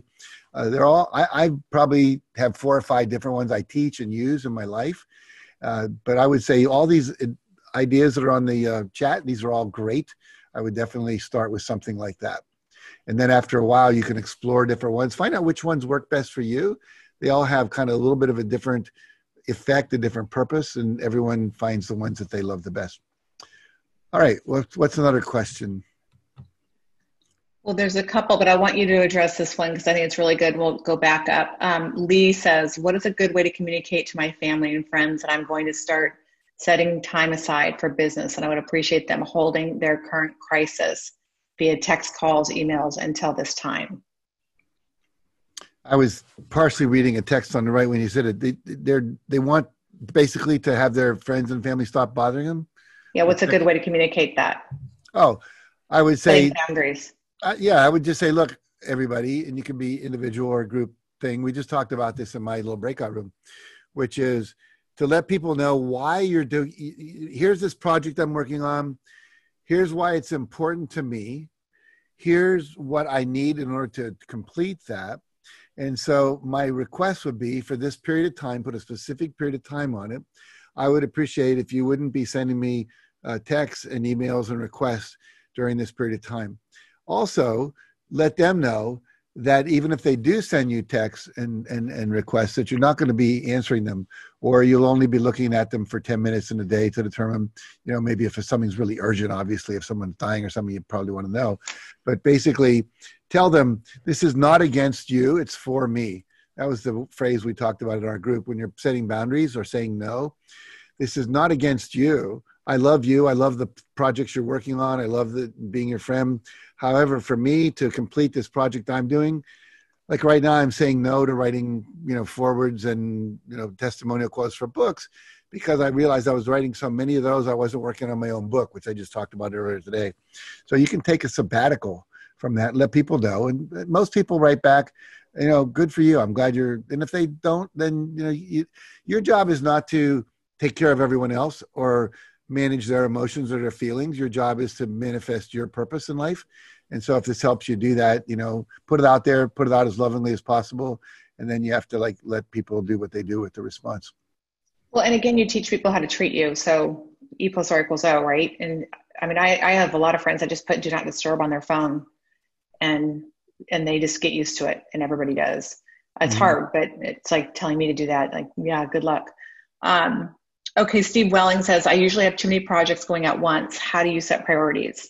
I probably have 4 or 5 different ones I teach and use in my life. But I would say all these ideas that are on the chat, these are all great. I would definitely start with something like that. And then after a while, you can explore different ones. Find out which ones work best for you. They all have kind of a little bit of a different effect, a different purpose, and everyone finds the ones that they love the best. All right, what's another question? Well, there's a couple, but I want you to address this one because I think it's really good. We'll go back up. Lee says, what is a good way to communicate to my family and friends that I'm going to start setting time aside for business, and I would appreciate them holding their current crisis via text, calls, emails until this time? I was partially reading a text on the right when you said it. They want basically to have their friends and family stop bothering them. Yeah, what's a good way to communicate that? Oh, I would say boundaries. I would just say, look, everybody, and you can be individual or group thing. We just talked about this in my little breakout room, which is to let people know why you're doing. Here's this project I'm working on. Here's why it's important to me. Here's what I need in order to complete that. And so my request would be for this period of time, put a specific period of time on it. I would appreciate if you wouldn't be sending me texts and emails and requests during this period of time. Also, let them know that even if they do send you texts and requests, that you're not going to be answering them, or you'll only be looking at them for 10 minutes in a day to determine, maybe if something's really urgent. Obviously, if someone's dying or something, you probably want to know. But basically, tell them this is not against you, it's for me. That was the phrase we talked about in our group. When you're setting boundaries or saying no, this is not against you. I love you. I love the projects you're working on. I love being your friend. However, for me to complete this project I'm doing, like right now, I'm saying no to writing, forwards and, testimonial quotes for books, because I realized I was writing so many of those. I wasn't working on my own book, which I just talked about earlier today. So you can take a sabbatical from that and let people know. And most people write back, good for you. I'm glad and if they don't, then, your job is not to take care of everyone else or manage their emotions or their feelings. Your job is to manifest your purpose in life. And so if this helps you do that, put it out there, put it out as lovingly as possible. And then you have to let people do what they do with the response. Well, and again, you teach people how to treat you. So E plus R equals O, right? And I mean, I have a lot of friends that just put do not disturb on their phone and they just get used to it, and everybody does. It's hard, but it's like telling me to do that. Like, yeah, good luck. Okay, Steve Welling says, I usually have too many projects going at once. How do you set priorities?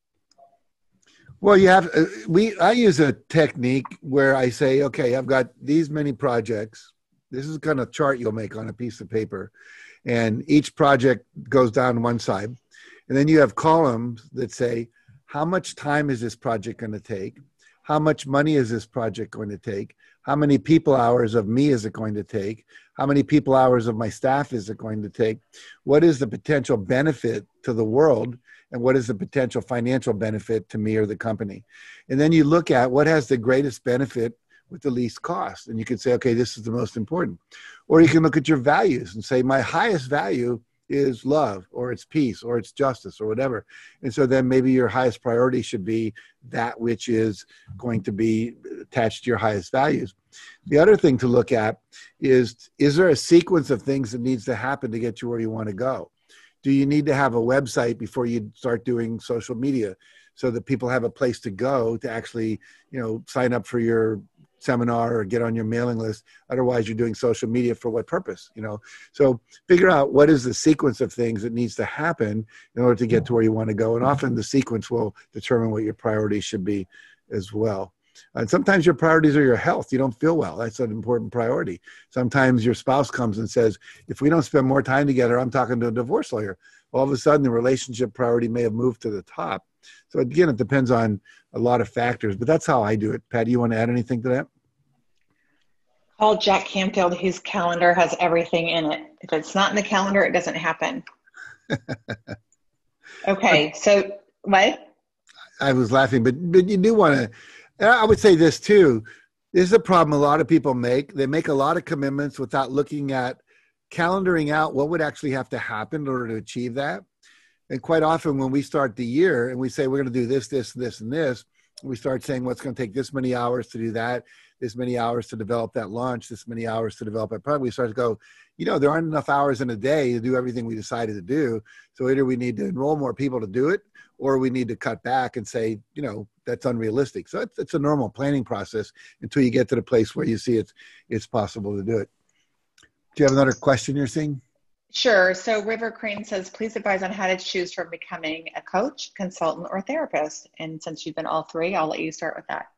Well, I use a technique where I say, okay, I've got these many projects. This is the kind of chart you'll make on a piece of paper. And each project goes down one side. And then you have columns that say, how much time is this project going to take? How much money is this project going to take? How many people hours of me is it going to take? How many people hours of my staff is it going to take? What is the potential benefit to the world? And what is the potential financial benefit to me or the company? And then you look at what has the greatest benefit with the least cost. And you can say, okay, this is the most important. Or you can look at your values and say, my highest value is love, or it's peace, or it's justice, or whatever. And so then maybe your highest priority should be that which is going to be attached to your highest values. The other thing to look at is there a sequence of things that needs to happen to get you where you want to go? Do you need to have a website before you start doing social media so that people have a place to go to actually, sign up for your seminar or get on your mailing list? Otherwise, you're doing social media for what purpose? So figure out what is the sequence of things that needs to happen in order to get to where you want to go. And often the sequence will determine what your priorities should be as well. And sometimes your priorities are your health. You don't feel well. That's an important priority. Sometimes your spouse comes and says, if we don't spend more time together, I'm talking to a divorce lawyer. All of a sudden, the relationship priority may have moved to the top. So again, it depends on a lot of factors, but that's how I do it. Pat, do you want to add anything to that? Call Jack Canfield, whose calendar has everything in it. If it's not in the calendar, it doesn't happen. Okay, so what? I was laughing, but you do want to, I would say this too. This is a problem a lot of people make. They make a lot of commitments without looking at calendaring out what would actually have to happen in order to achieve that. And quite often when we start the year and we say, we're going to do this, this, this, and this, we start saying, well, it's going to take this many hours to do that, this many hours to develop that launch, this many hours to develop that product. We start to go, there aren't enough hours in a day to do everything we decided to do. So either we need to enroll more people to do it, or we need to cut back and say, that's unrealistic. So it's a normal planning process until you get to the place where you see it's possible to do it. Do you have another question you're seeing? Sure. So River Crane says, please advise on how to choose from becoming a coach, consultant, or therapist. And since you've been all three, I'll let you start with that.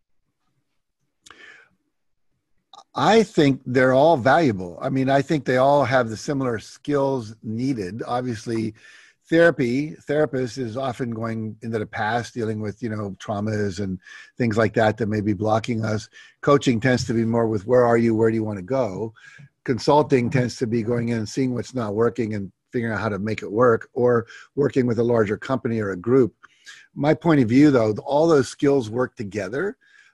I think they're all valuable. I mean, I think they all have the similar skills needed. Obviously, therapist is often going into the past, dealing with, traumas and things like that may be blocking us. Coaching tends to be more with where are you, where do you want to go? Consulting tends to be going in and seeing what's not working and figuring out how to make it work, or working with a larger company or a group. My point of view, though, all those skills work together.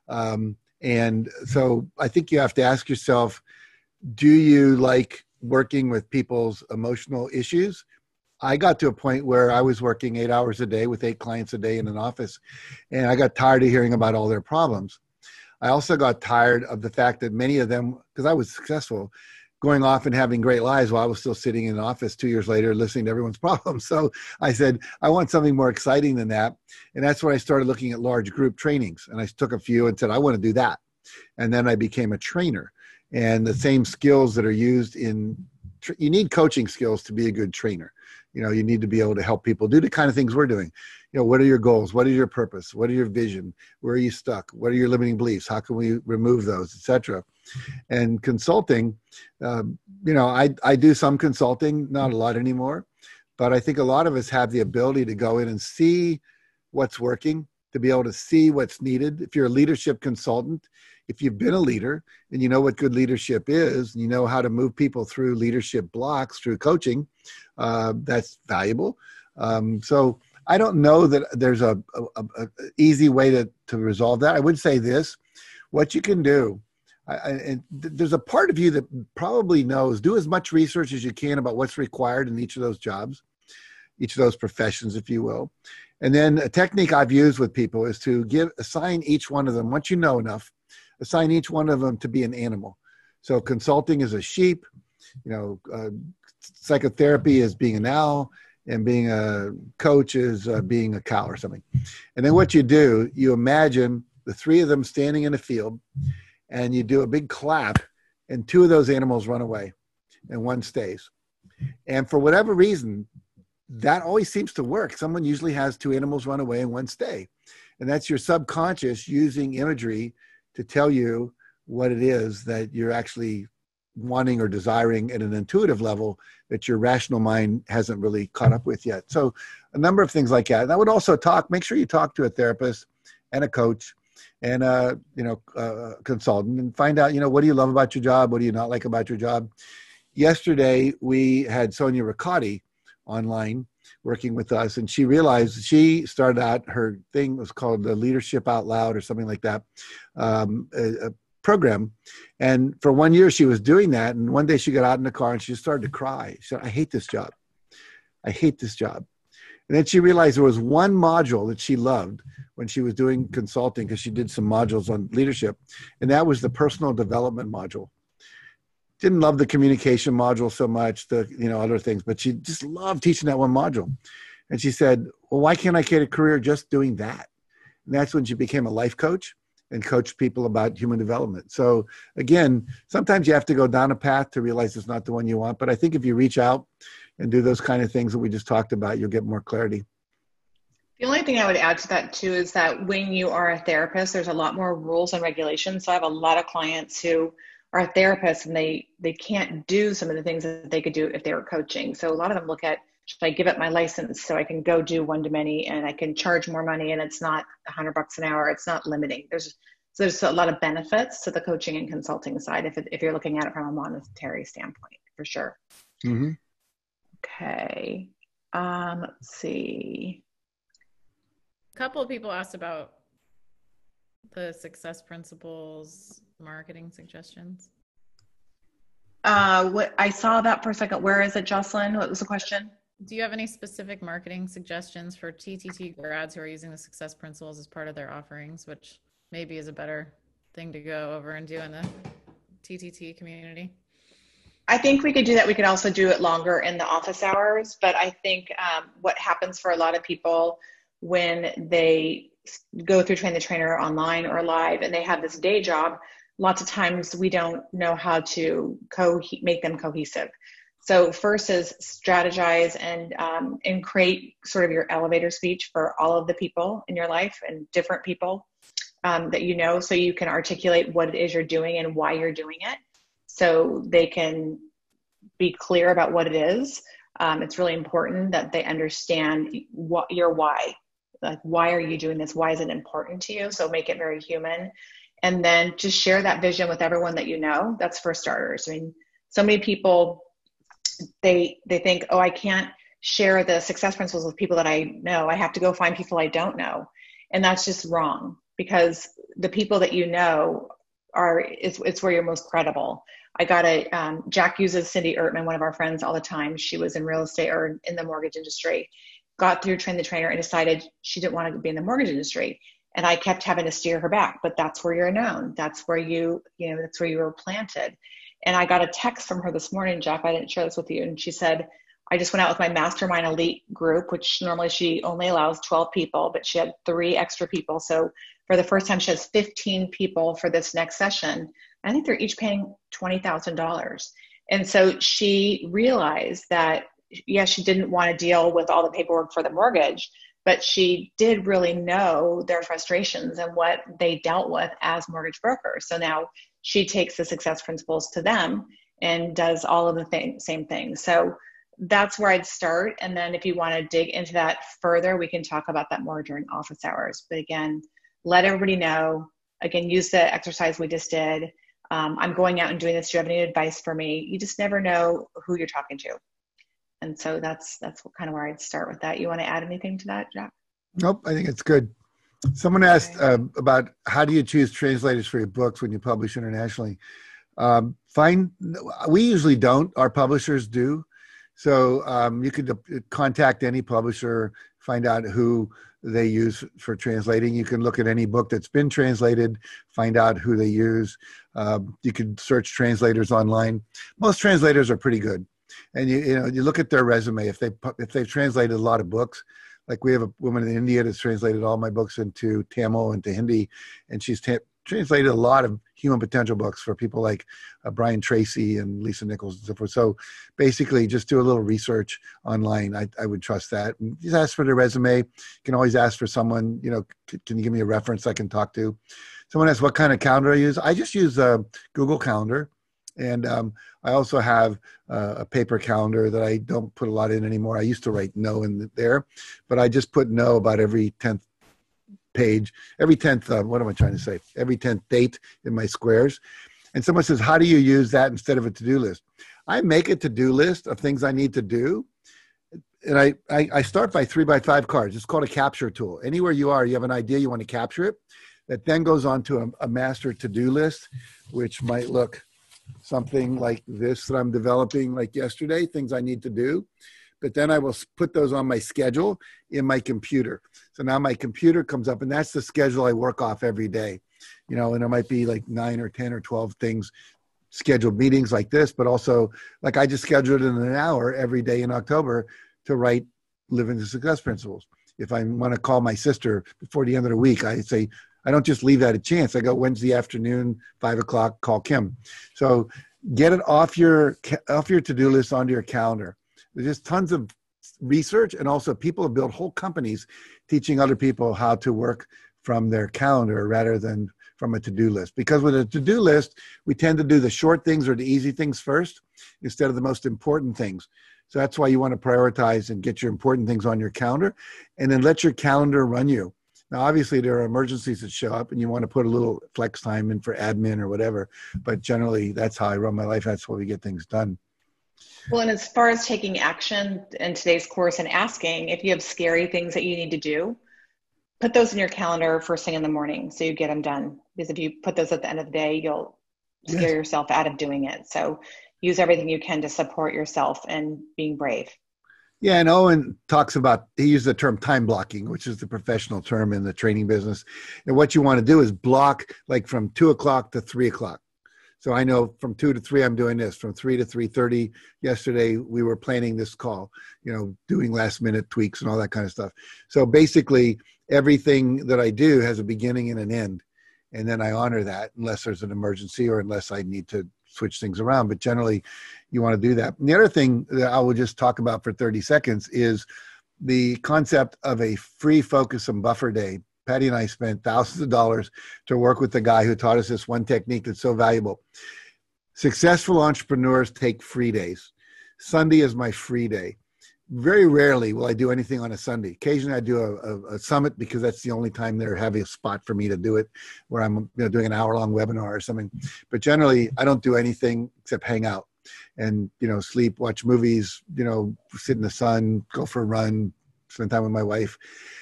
And so I think you have to ask yourself, do you like working with people's emotional issues? I got to a point where I was working 8 hours a day with 8 clients a day in an office, and I got tired of hearing about all their problems. I also got tired of the fact that many of them, because I was successful, going off and having great lives while I was still sitting in an office 2 years later listening to everyone's problems. So I said, I want something more exciting than that. And that's when I started looking at large group trainings. And I took a few and said, I want to do that. And then I became a trainer. And the same skills that are used you need coaching skills to be a good trainer. You need to be able to help people do the kind of things we're doing. What are your goals? What is your purpose? What is your vision? Where are you stuck? What are your limiting beliefs? How can we remove those, et cetera? And consulting, I do some consulting, not a lot anymore, but I think a lot of us have the ability to go in and see what's working, to be able to see what's needed. If you're a leadership consultant, if you've been a leader and you know what good leadership is, and you know how to move people through leadership blocks through coaching, that's valuable. So I don't know that there's a easy way to resolve that. I would say this, what you can do, and there's a part of you that probably knows, do as much research as you can about what's required in each of those jobs, each of those professions, if you will. And then a technique I've used with people is to assign each one of them, once you know enough, assign each one of them to be an animal. So consulting is a sheep, psychotherapy is being an owl, and being a coach is being a cow or something. And then what you do, you imagine the 3 of them standing in a field, and you do a big clap, and 2 of those animals run away, and 1 stays. And for whatever reason, that always seems to work. Someone usually has 2 animals run away and 1 stay. And that's your subconscious using imagery to tell you what it is that you're actually wanting or desiring at an intuitive level that your rational mind hasn't really caught up with yet. So a number of things like that. And I would also make sure you talk to a therapist and a coach and a consultant, and find out, what do you love about your job? What do you not like about your job? Yesterday, we had Sonia Riccati online working with us, and she realized she started out, her thing was called the Leadership Out Loud or something like that, program. And for 1 year, she was doing that. And one day she got out in the car and she just started to cry. She said, I hate this job. I hate this job. And then she realized there was one module that she loved when she was doing consulting, because she did some modules on leadership. And that was the personal development module. Didn't love the communication module so much, the other things, but she just loved teaching that one module. And she said, well, why can't I create a career just doing that? And that's when she became a life coach and coached people about human development. So again, sometimes you have to go down a path to realize it's not the one you want. But I think if you reach out and do those kind of things that we just talked about, you'll get more clarity. The only thing I would add to that too is that when you are a therapist, there's a lot more rules and regulations. So I have a lot of clients who are therapists and they can't do some of the things that they could do if they were coaching. So a lot of them look at, should I give up my license so I can go do one-to-many and I can charge more money and it's not $100 an hour, it's not limiting. There's a lot of benefits to the coaching and consulting side if you're looking at it from a monetary standpoint, for sure. Mm-hmm. Okay, let's see. A couple of people asked about the success principles, marketing suggestions. What I saw that for a second. Where is it, Jocelyn? What was the question? Do you have any specific marketing suggestions for TTT grads who are using the success principles as part of their offerings, which maybe is a better thing to go over and do in the TTT community? I think we could do that. We could also do it longer in the office hours, but I think what happens for a lot of people when they go through Train the Trainer online or live and they have this day job, lots of times we don't know how to make them cohesive. So first is strategize and create sort of your elevator speech for all of the people in your life and different people that you know, so you can articulate what it is you're doing and why you're doing it, so they can be clear about what it is. It's really important that they understand what your why. Like, why are you doing this? Why is it important to you? So make it very human. And then just share that vision with everyone that you know. That's for starters. I mean, so many people, they think, oh, I can't share the success principles with people that I know. I have to go find people I don't know. And that's just wrong, because the people that you know it's where you're most credible. Jack uses Cindy Ertman, one of our friends, all the time. She was in real estate or in the mortgage industry, got through Train the Trainer and decided she didn't want to be in the mortgage industry. And I kept having to steer her back, but that's where you're known. That's where that's where you were planted. And I got a text from her this morning, Jeff, I didn't share this with you. And she said, I just went out with my Mastermind Elite group, which normally she only allows 12 people, but she had 3 extra people. So for the first time, she has 15 people for this next session. I think they're each paying $20,000. And so she realized that, yes, she didn't want to deal with all the paperwork for the mortgage, but she did really know their frustrations and what they dealt with as mortgage brokers. So now she takes the success principles to them and does all of the same things. So that's where I'd start. And then if you want to dig into that further, we can talk about that more during office hours. But again, let everybody know. Again, use the exercise we just did. I'm going out and doing this. Do you have any advice for me? You just never know who you're talking to. And so that's kind of where I'd start with that. You want to add anything to that, Jack? Nope, I think it's good. Someone asked about how do you choose translators for your books when you publish internationally? We usually don't. Our publishers do. So you could contact any publisher, find out who they use for translating. You can look at any book that's been translated, find out who they use. You can search translators online. Most translators are pretty good. And you look at their resume. If they've translated a lot of books, like we have a woman in India that's translated all my books into Tamil and to Hindi, and she's translated a lot of human potential books for people like Brian Tracy and Lisa Nichols and so forth. So basically, just do a little research online. I would trust that. And just ask for their resume. You can always ask for someone. Can you give me a reference I can talk to? Someone asks what kind of calendar I use. I just use Google Calendar. And I also have a paper calendar that I don't put a lot in anymore. I used to write no in there, but I just put no about every 10th page, every 10th, every 10th date in my squares. And someone says, how do you use that instead of a to-do list? I make a to-do list of things I need to do. And I start by 3x5 cards. It's called a capture tool. Anywhere you are, you have an idea, you want to capture it. that then goes on to a master to-do list, which might look something like this that I'm developing like yesterday, things I need to do. But then I will put those on my schedule in my computer. So now my computer comes up, and that's the schedule I work off every day. You know, and there might be like 9 or 10 or 12 things, scheduled meetings like this, but also like I just scheduled in an hour every day in October to write Living the Success Principles. If I want to call my sister before the end of the week, I say, I don't just leave that a chance. I go Wednesday afternoon, 5 o'clock, call Kim. So get it off your to-do list onto your calendar. There's just tons of research, and also people have built whole companies teaching other people how to work from their calendar rather than from a to-do list. Because with a to-do list, we tend to do the short things or the easy things first instead of the most important things. So that's why you want to prioritize and get your important things on your calendar, and then let your calendar run you. Now, obviously, there are emergencies that show up, and you want to put a little flex time in for admin or whatever. But generally, that's how I run my life. That's how we get things done. Well, and as far as taking action in today's course and asking, if you have scary things that you need to do, put those in your calendar first thing in the morning so you get them done. Because if you put those at the end of the day, you'll scare yourself out of doing it. So use everything you can to support yourself and being brave. Yeah, and Owen talks about, he used the term time blocking, which is the professional term in the training business. And what you want to do is block like from 2 o'clock to 3 o'clock. So I know from 2 to 3, I'm doing this. From 3 to 3:30 yesterday, we were planning this call, you know, doing last minute tweaks and all that kind of stuff. So basically, everything that I do has a beginning and an end. And then I honor that unless there's an emergency or unless I need to switch things around. But generally, you want to do that. And the other thing that I will just talk about for 30 seconds is the concept of a free focus and buffer day. Patty and I spent thousands of dollars to work with the guy who taught us this one technique that's so valuable. Successful entrepreneurs take free days. Sunday is my free day. Very rarely will I do anything on a Sunday. Occasionally I do a summit because that's the only time they're having a spot for me to do it, where I'm doing an hour-long webinar or something. But generally, I don't do anything except hang out and sleep, watch movies, sit in the sun, go for a run, spend time with my wife.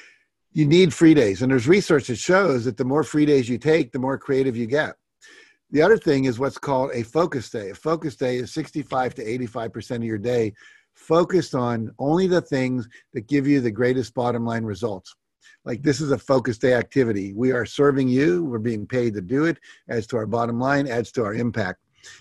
You need free days. And there's research that shows that the more free days you take, the more creative you get. The other thing is what's called a focus day. A focus day is 65 to 85% of your day focused on only the things that give you the greatest bottom line results. Like this is a focus day activity. We are serving you. We're being paid to do it. Adds to our bottom line, adds to our impact.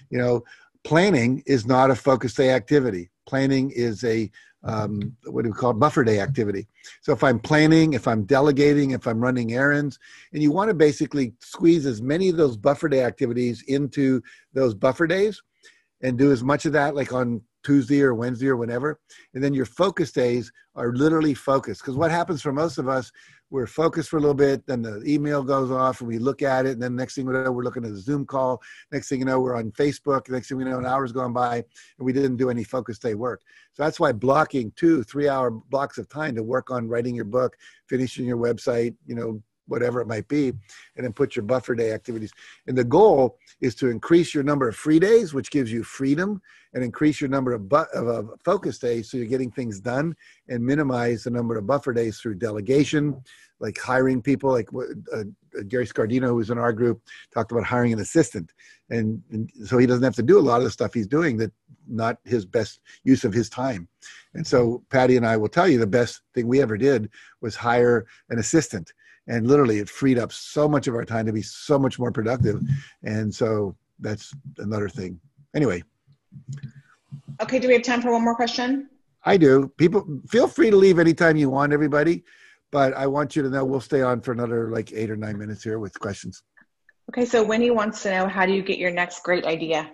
Planning is not a focus day activity. Planning is a what do we call it? Buffer day activity. So if I'm planning, if I'm delegating, if I'm running errands, and you want to basically squeeze as many of those buffer day activities into those buffer days and do as much of that like on Tuesday or Wednesday or whenever. And then your focus days are literally focused. Because what happens for most of us, we're focused for a little bit, then the email goes off and we look at it. And then next thing we know, we're looking at a Zoom call. Next thing you know, we're on Facebook. Next thing we know, an hour's gone by and we didn't do any focus day work. So that's why blocking 2-3 hour blocks of time to work on writing your book, finishing your website, whatever it might be, and then put your buffer day activities. And the goal is to increase your number of free days, which gives you freedom, and increase your number of focus days so you're getting things done, and minimize the number of buffer days through delegation, like hiring people, like Gary Scardino, who was in our group, talked about hiring an assistant. And so he doesn't have to do a lot of the stuff he's doing that not his best use of his time. And so Patty and I will tell you the best thing we ever did was hire an assistant. And literally it freed up so much of our time to be so much more productive. And so that's another thing. Anyway. Okay, do we have time for one more question? I do. People, feel free to leave anytime you want, everybody. But I want you to know we'll stay on for another like 8 or 9 minutes here with questions. Okay, so Winnie wants to know, how do you get your next great idea?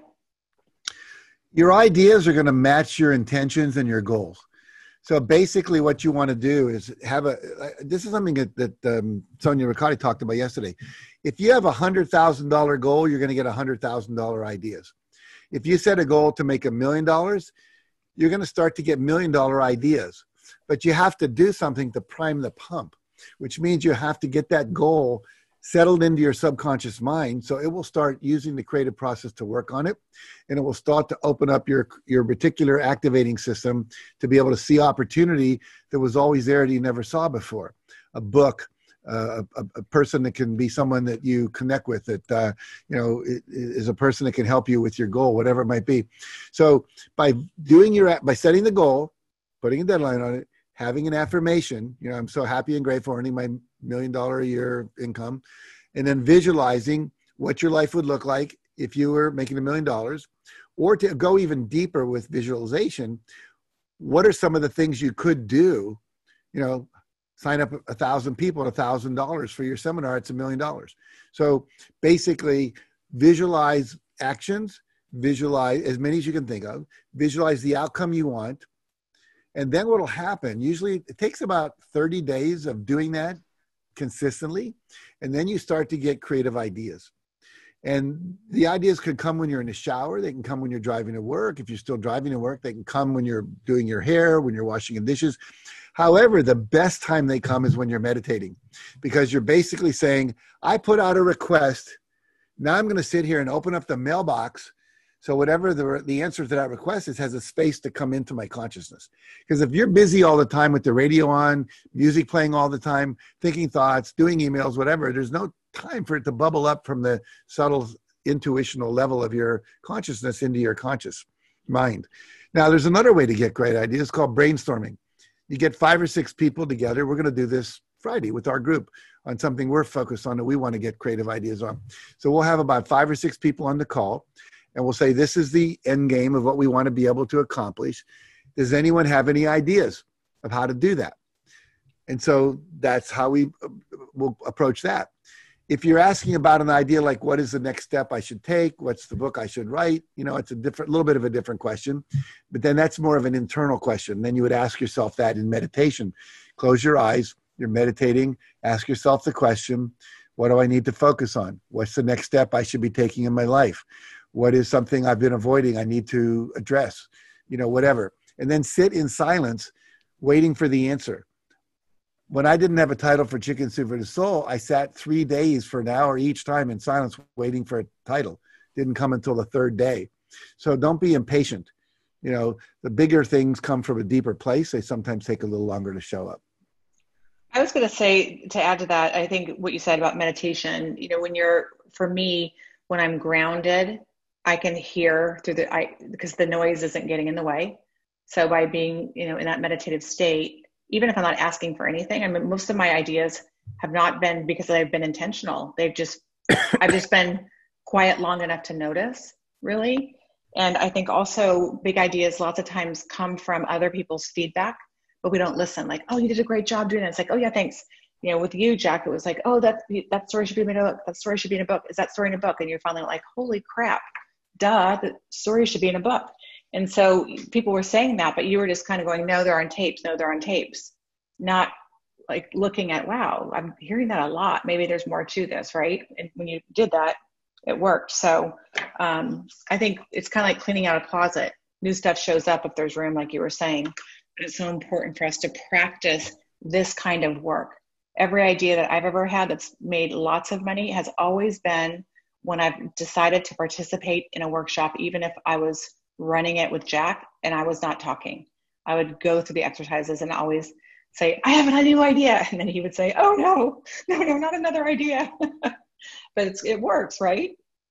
Your ideas are going to match your intentions and your goals. So basically what you want to do is this is something that Sonia Riccati talked about yesterday. If you have a $100,000 goal, you're going to get $100,000 ideas. If you set a goal to make $1 million, you're going to start to get $1 million ideas. But you have to do something to prime the pump, which means you have to get that goal settled into your subconscious mind. So it will start using the creative process to work on it. And it will start to open up your reticular activating system to be able to see opportunity that was always there that you never saw before. A book, a person that can be someone that you connect with, that is a person that can help you with your goal, whatever it might be. So by setting the goal, putting a deadline on it, having an affirmation, I'm so happy and grateful earning my $1 million a year income, and then visualizing what your life would look like if you were making $1 million, or to go even deeper with visualization, what are some of the things you could do? Sign up 1,000 people at $1,000 for your seminar. It's $1 million. So basically visualize actions, visualize as many as you can think of, visualize the outcome you want. And then what will happen, usually it takes about 30 days of doing that consistently. And then you start to get creative ideas. And the ideas could come when you're in the shower. They can come when you're driving to work. If you're still driving to work, they can come when you're doing your hair, when you're washing the dishes. However, the best time they come is when you're meditating, because you're basically saying, I put out a request. Now I'm going to sit here and open up the mailbox. So whatever the answer to that request is has a space to come into my consciousness. Because if you're busy all the time with the radio on, music playing all the time, thinking thoughts, doing emails, whatever, there's no time for it to bubble up from the subtle intuitional level of your consciousness into your conscious mind. Now, there's another way to get great ideas called brainstorming. You get 5 or 6 people together. We're going to do this Friday with our group on something we're focused on that we want to get creative ideas on. So we'll have about 5 or 6 people on the call, and we'll say, this is the end game of what we want to be able to accomplish. Does anyone have any ideas of how to do that? And so that's how we will approach that. If you're asking about an idea like, what is the next step I should take? What's the book I should write? It's a little bit of a different question, but then that's more of an internal question. Then you would ask yourself that in meditation. Close your eyes, you're meditating, ask yourself the question, what do I need to focus on? What's the next step I should be taking in my life? What is something I've been avoiding I need to address? Whatever. And then sit in silence, waiting for the answer. When I didn't have a title for Chicken Soup for the Soul, I sat 3 days for an hour each time in silence waiting for a title. Didn't come until the 3rd day. So don't be impatient. The bigger things come from a deeper place. They sometimes take a little longer to show up. I was going to say, to add to that, I think what you said about meditation, for me, when I'm grounded, I can hear because the noise isn't getting in the way. So by being, in that meditative state, even if I'm not asking for anything, most of my ideas have not been because I've been intentional. I've just been quiet long enough to notice, really. And I think also big ideas lots of times come from other people's feedback, but we don't listen. Like, oh, you did a great job doing it. It's like, oh yeah, thanks. With you, Jack, it was like, oh, that story should be in a book. That story should be in a book. Is that story in a book? And you're finally like, holy crap, duh, the story should be in a book. And so people were saying that, but you were just kind of going, no, they're on tapes. No, they're on tapes. Not like looking at, wow, I'm hearing that a lot. Maybe there's more to this, right? And when you did that, it worked. So I think it's kind of like cleaning out a closet. New stuff shows up if there's room, like you were saying. But it's so important for us to practice this kind of work. Every idea that I've ever had that's made lots of money has always been when I've decided to participate in a workshop, even if I was running it with Jack and I was not talking. I would go through the exercises and always say, I have a new idea. And then he would say, oh no, not another idea. But it works, right?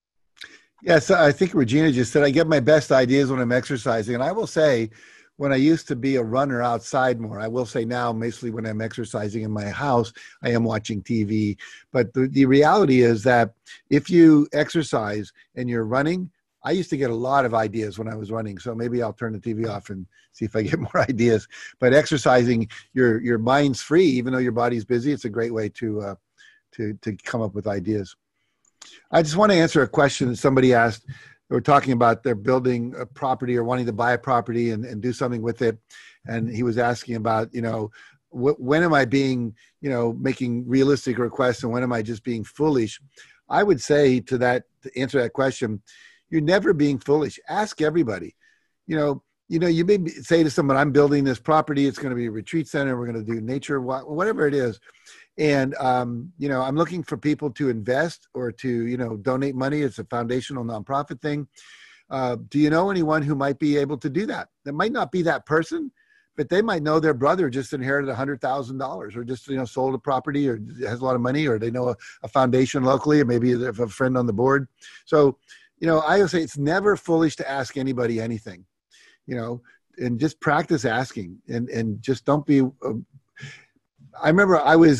Yes, I think Regina just said, I get my best ideas when I'm exercising. And I will say, when I used to be a runner outside more, I will say now, mostly when I'm exercising in my house, I am watching TV. But the reality is that if you exercise and you're running, I used to get a lot of ideas when I was running. So maybe I'll turn the TV off and see if I get more ideas. But exercising, your mind's free, even though your body's busy. It's a great way to come up with ideas. I just want to answer a question that somebody asked. They were talking about they're building a property or wanting to buy a property and do something with it. And he was asking about, when am I being, making realistic requests and when am I just being foolish? I would say to answer that question, you're never being foolish. Ask everybody. You may say to someone, I'm building this property. It's going to be a retreat center. We're going to do nature, whatever it is. And, I'm looking for people to invest or to, donate money. It's a foundational nonprofit thing. Do you know anyone who might be able to do that? That might not be that person, but they might know their brother just inherited $100,000 or just, sold a property or has a lot of money, or they know a foundation locally, or maybe they have a friend on the board. So, I would say it's never foolish to ask anybody anything, and just practice asking and just don't be, I remember I was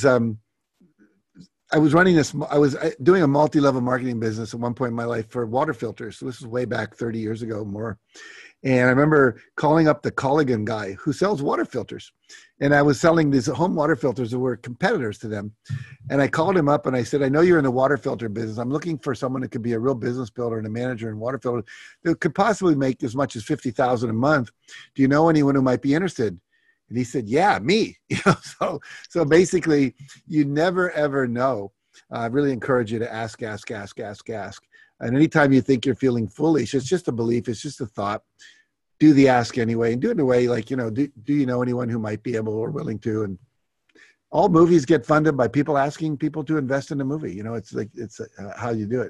doing a multi-level marketing business at one point in my life for water filters. So this is way back 30 years ago or more. And I remember calling up the Culligan guy who sells water filters. And I was selling these home water filters that were competitors to them. And I called him up and I said, I know you're in the water filter business. I'm looking for someone that could be a real business builder and a manager in water filters that could possibly make as much as $50,000 a month. Do you know anyone who might be interested? And he said, yeah, me. So basically, you never, ever know. I really encourage you to ask. And anytime you think you're feeling foolish, it's just a belief. It's just a thought. Do the ask anyway, and do it in a way like, do you know anyone who might be able or willing to? And all movies get funded by people asking people to invest in a movie. It's how you do it.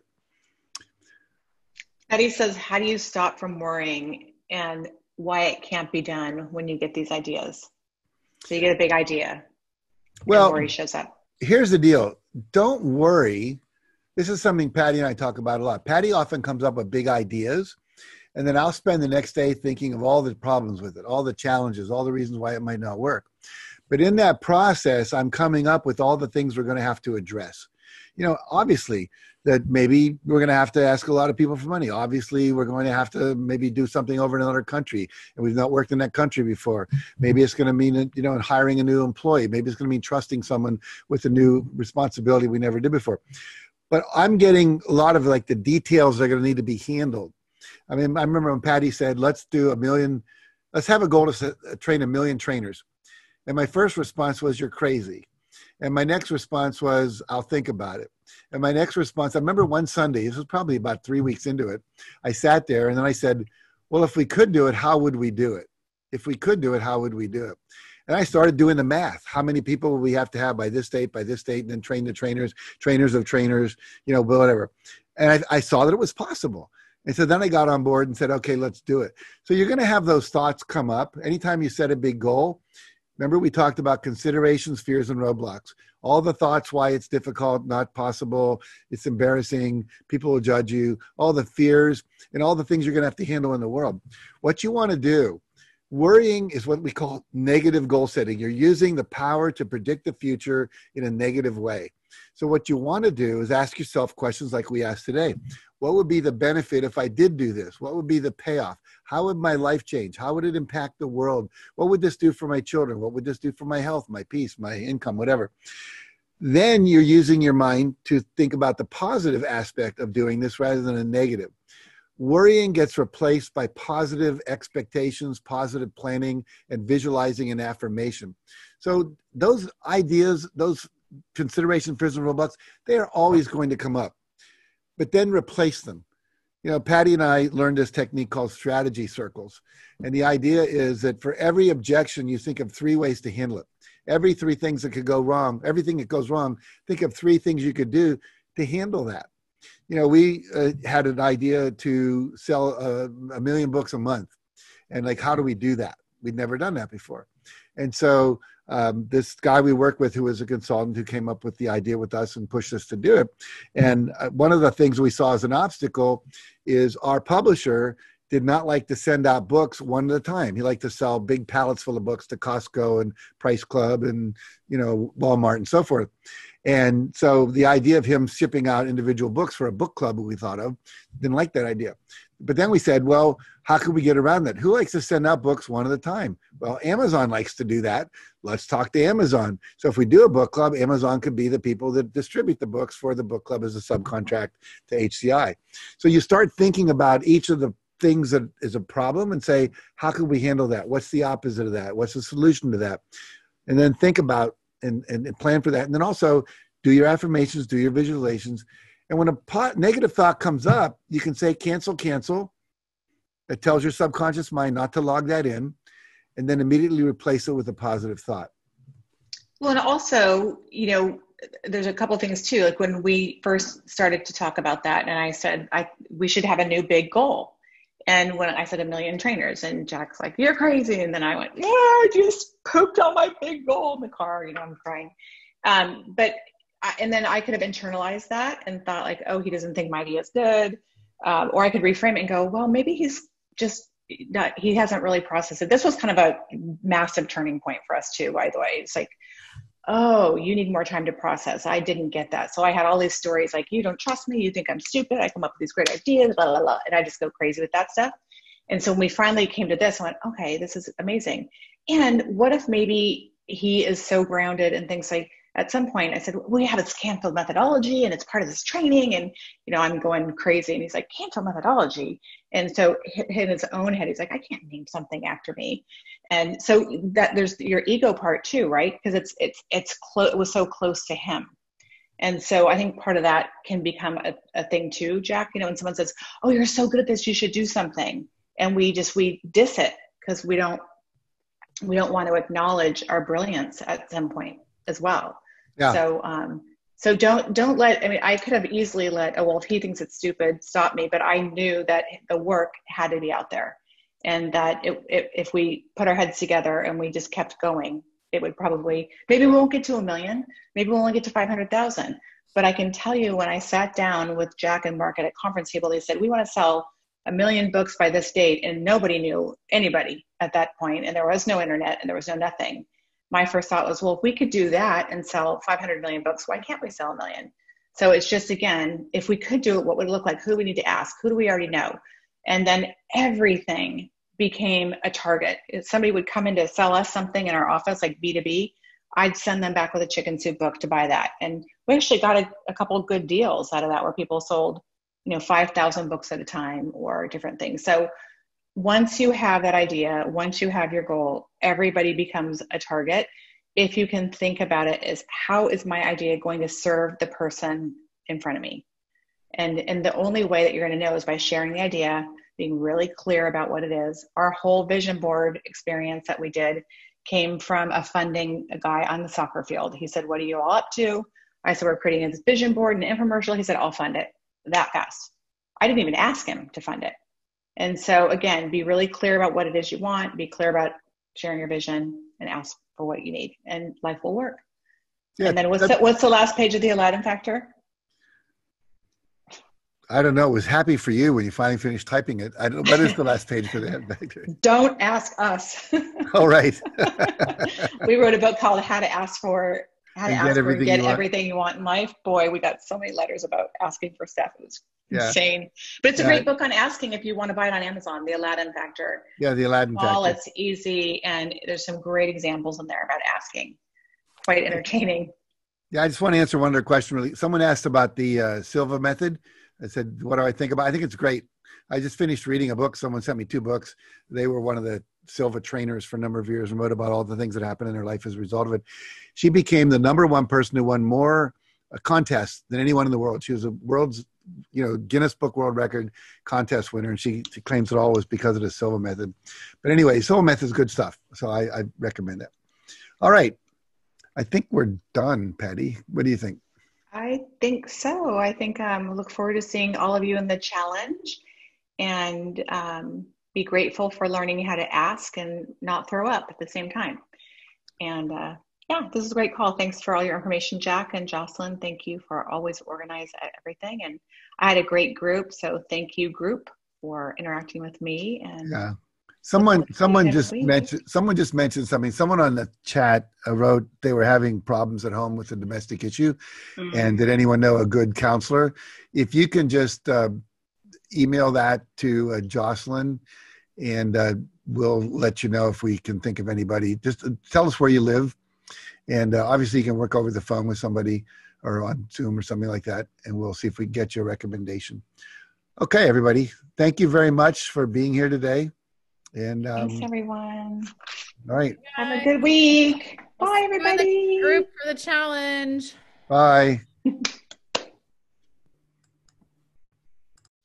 Eddie says, how do you stop from worrying and why it can't be done when you get these ideas? So you get a big idea. Well, worry shows up. Here's the deal. Don't worry. This is something Patty and I talk about a lot. Patty often comes up with big ideas, and then I'll spend the next day thinking of all the problems with it, all the challenges, all the reasons why it might not work. But in that process, I'm coming up with all the things we're going to have to address. Obviously, that maybe we're going to have to ask a lot of people for money. Obviously, we're going to have to maybe do something over in another country, and we've not worked in that country before. Maybe it's going to mean, hiring a new employee. Maybe it's going to mean trusting someone with a new responsibility we never did before. But I'm getting a lot of the details that are going to need to be handled. I mean, I remember when Patty said, let's have a goal to train 1 million trainers. And my first response was, you're crazy. And my next response was, I'll think about it. And my next response, I remember one Sunday, this was probably about 3 weeks into it, I sat there and then I said, well, if we could do it, how would we do it? If we could do it, how would we do it? And I started doing the math. How many people will we have to have by this date, and then train the trainers of trainers, whatever. And I saw that it was possible. And so then I got on board and said, okay, let's do it. So you're going to have those thoughts come up. Anytime you set a big goal, remember we talked about considerations, fears, and roadblocks. All the thoughts, why it's difficult, not possible, it's embarrassing, people will judge you, all the fears, and all the things you're going to have to handle in the world. What you want to do, worrying is what we call negative goal setting. You're using the power to predict the future in a negative way. So what you want to do is ask yourself questions like we asked today. What would be the benefit if I did do this? What would be the payoff? How would my life change? How would it impact the world? What would this do for my children? What would this do for my health, my peace, my income, whatever? Then you're using your mind to think about the positive aspect of doing this rather than a negative. Worrying gets replaced by positive expectations, positive planning, and visualizing and affirmation. So those ideas, those considerations, fears, and roadblocks, they are always going to come up. But then replace them. Patty and I learned this technique called strategy circles. And the idea is that for every objection, you think of 3 ways to handle it. Every 3 things that could go wrong, everything that goes wrong, think of 3 things you could do to handle that. We had an idea to sell 1 million books a month. And how do we do that? We'd never done that before. And so this guy we work with who was a consultant who came up with the idea with us and pushed us to do it. And one of the things we saw as an obstacle is our publisher did not like to send out books one at a time. He liked to sell big pallets full of books to Costco and Price Club and, Walmart and so forth. And so the idea of him shipping out individual books for a book club that we thought of, didn't like that idea. But then we said, well, how can we get around that? Who likes to send out books one at a time? Well, Amazon likes to do that. Let's talk to Amazon. So if we do a book club, Amazon could be the people that distribute the books for the book club as a subcontract to HCI. So you start thinking about each of the things that is a problem and say, how can we handle that? What's the opposite of that? What's the solution to that? And then think about and plan for that. And then also do your affirmations, do your visualizations. And when a negative thought comes up, you can say, cancel. It tells your subconscious mind not to log that in, and then immediately replace it with a positive thought. Well, and also, there's a couple things too. Like when we first started to talk about that, and I said, we should have a new big goal. And when I said 1 million trainers, and Jack's like, you're crazy. And then I went, yeah, I just pooped on my big goal in the car. I'm crying. And then I could have internalized that and thought like, oh, he doesn't think my idea is good. Or I could reframe it and go, well, maybe he's just not, he hasn't really processed it. This was kind of a massive turning point for us too, by the way. It's like, oh, you need more time to process. I didn't get that. So I had all these stories like, you don't trust me. You think I'm stupid. I come up with these great ideas, blah, blah, blah. And I just go crazy with that stuff. And so when we finally came to this, I went, okay, this is amazing. And what if maybe he is so grounded and thinks like, at some point I said, we have this Canfield methodology and it's part of this training. And, I'm going crazy. And he's like, Canfield methodology. And so in his own head, he's like, I can't name something after me. And so that there's your ego part too, right? Because it was so close to him. And so I think part of that can become a thing too, Jack, when someone says, oh, you're so good at this, you should do something. And we diss it because we don't want to acknowledge our brilliance at some point as well. Yeah. So don't let, I could have easily let, oh, well, if he thinks it's stupid, stop me. But I knew that the work had to be out there, and that if we put our heads together and we just kept going, it would probably, maybe we won't get to 1 million, maybe we'll only get to 500,000. But I can tell you, when I sat down with Jack and Mark at a conference table, they said, we want to sell 1 million books by this date. And nobody knew anybody at that point. And there was no internet and there was no nothing. My first thought was, well, if we could do that and sell 500 million books, why can't we sell 1 million? So it's just, again, if we could do it, what would it look like? Who do we need to ask? Who do we already know? And then everything became a target. If somebody would come in to sell us something in our office, like B2B, I'd send them back with a chicken soup book to buy that. And we actually got a couple of good deals out of that, where people sold, 5,000 books at a time or different things. So once you have that idea, once you have your goal, everybody becomes a target. If you can think about it as, how is my idea going to serve the person in front of me? And the only way that you're going to know is by sharing the idea, being really clear about what it is. Our whole vision board experience that we did came from a guy on the soccer field. He said, what are you all up to? I said, we're creating this vision board and an infomercial. He said, I'll fund it that fast. I didn't even ask him to fund it. And so again, be really clear about what it is you want, be clear about sharing your vision, and ask for what you need, and life will work. Yeah, and then what's the last page of the Aladdin Factor? I don't know. It was happy for you when you finally finished typing it. I don't know. What is the last page for the Aladdin Factor? Don't ask us. Oh, right. We wrote a book called How to Ask for Get Everything You Want in Life. Boy, we got so many letters about asking for stuff. It was insane. But it's a great book on asking if you want to buy it on Amazon, The Aladdin Factor. Yeah, The Aladdin Factor. It's easy, and there's some great examples in there about asking. Quite entertaining. Yeah, I just want to answer one other question. Really, someone asked about the Silva method. I said, what do I think about it? I think it's great. I just finished reading a book. Someone sent me 2 books. They were one of the Silva trainers for a number of years and wrote about all the things that happened in her life as a result of it. She became the #1 person who won more contests than anyone in the world. She was a world's, Guinness Book World Record contest winner, and she claims it all was because of the Silva method. But anyway, Silva method is good stuff, so I recommend it. All right. I think we're done, Patty. What do you think? I think so. I think look forward to seeing all of you in the challenge, and be grateful for learning how to ask and not throw up at the same time. And this is a great call. Thanks for all your information, Jack and Jocelyn. Thank you for always organize everything. And I had a great group, so thank you, group, for interacting with me. And someone just mentioned something. Someone on the chat wrote they were having problems at home with a domestic issue, and did anyone know a good counselor? If you can just email that to Jocelyn, and we'll let you know if we can think of anybody. Just tell us where you live, and obviously you can work over the phone with somebody or on Zoom or something like that, and we'll see if we can get you a recommendation. Okay, everybody. Thank you very much for being here today. And thanks, everyone. All right. Have a good week. Bye, everybody. Group for the challenge. Bye.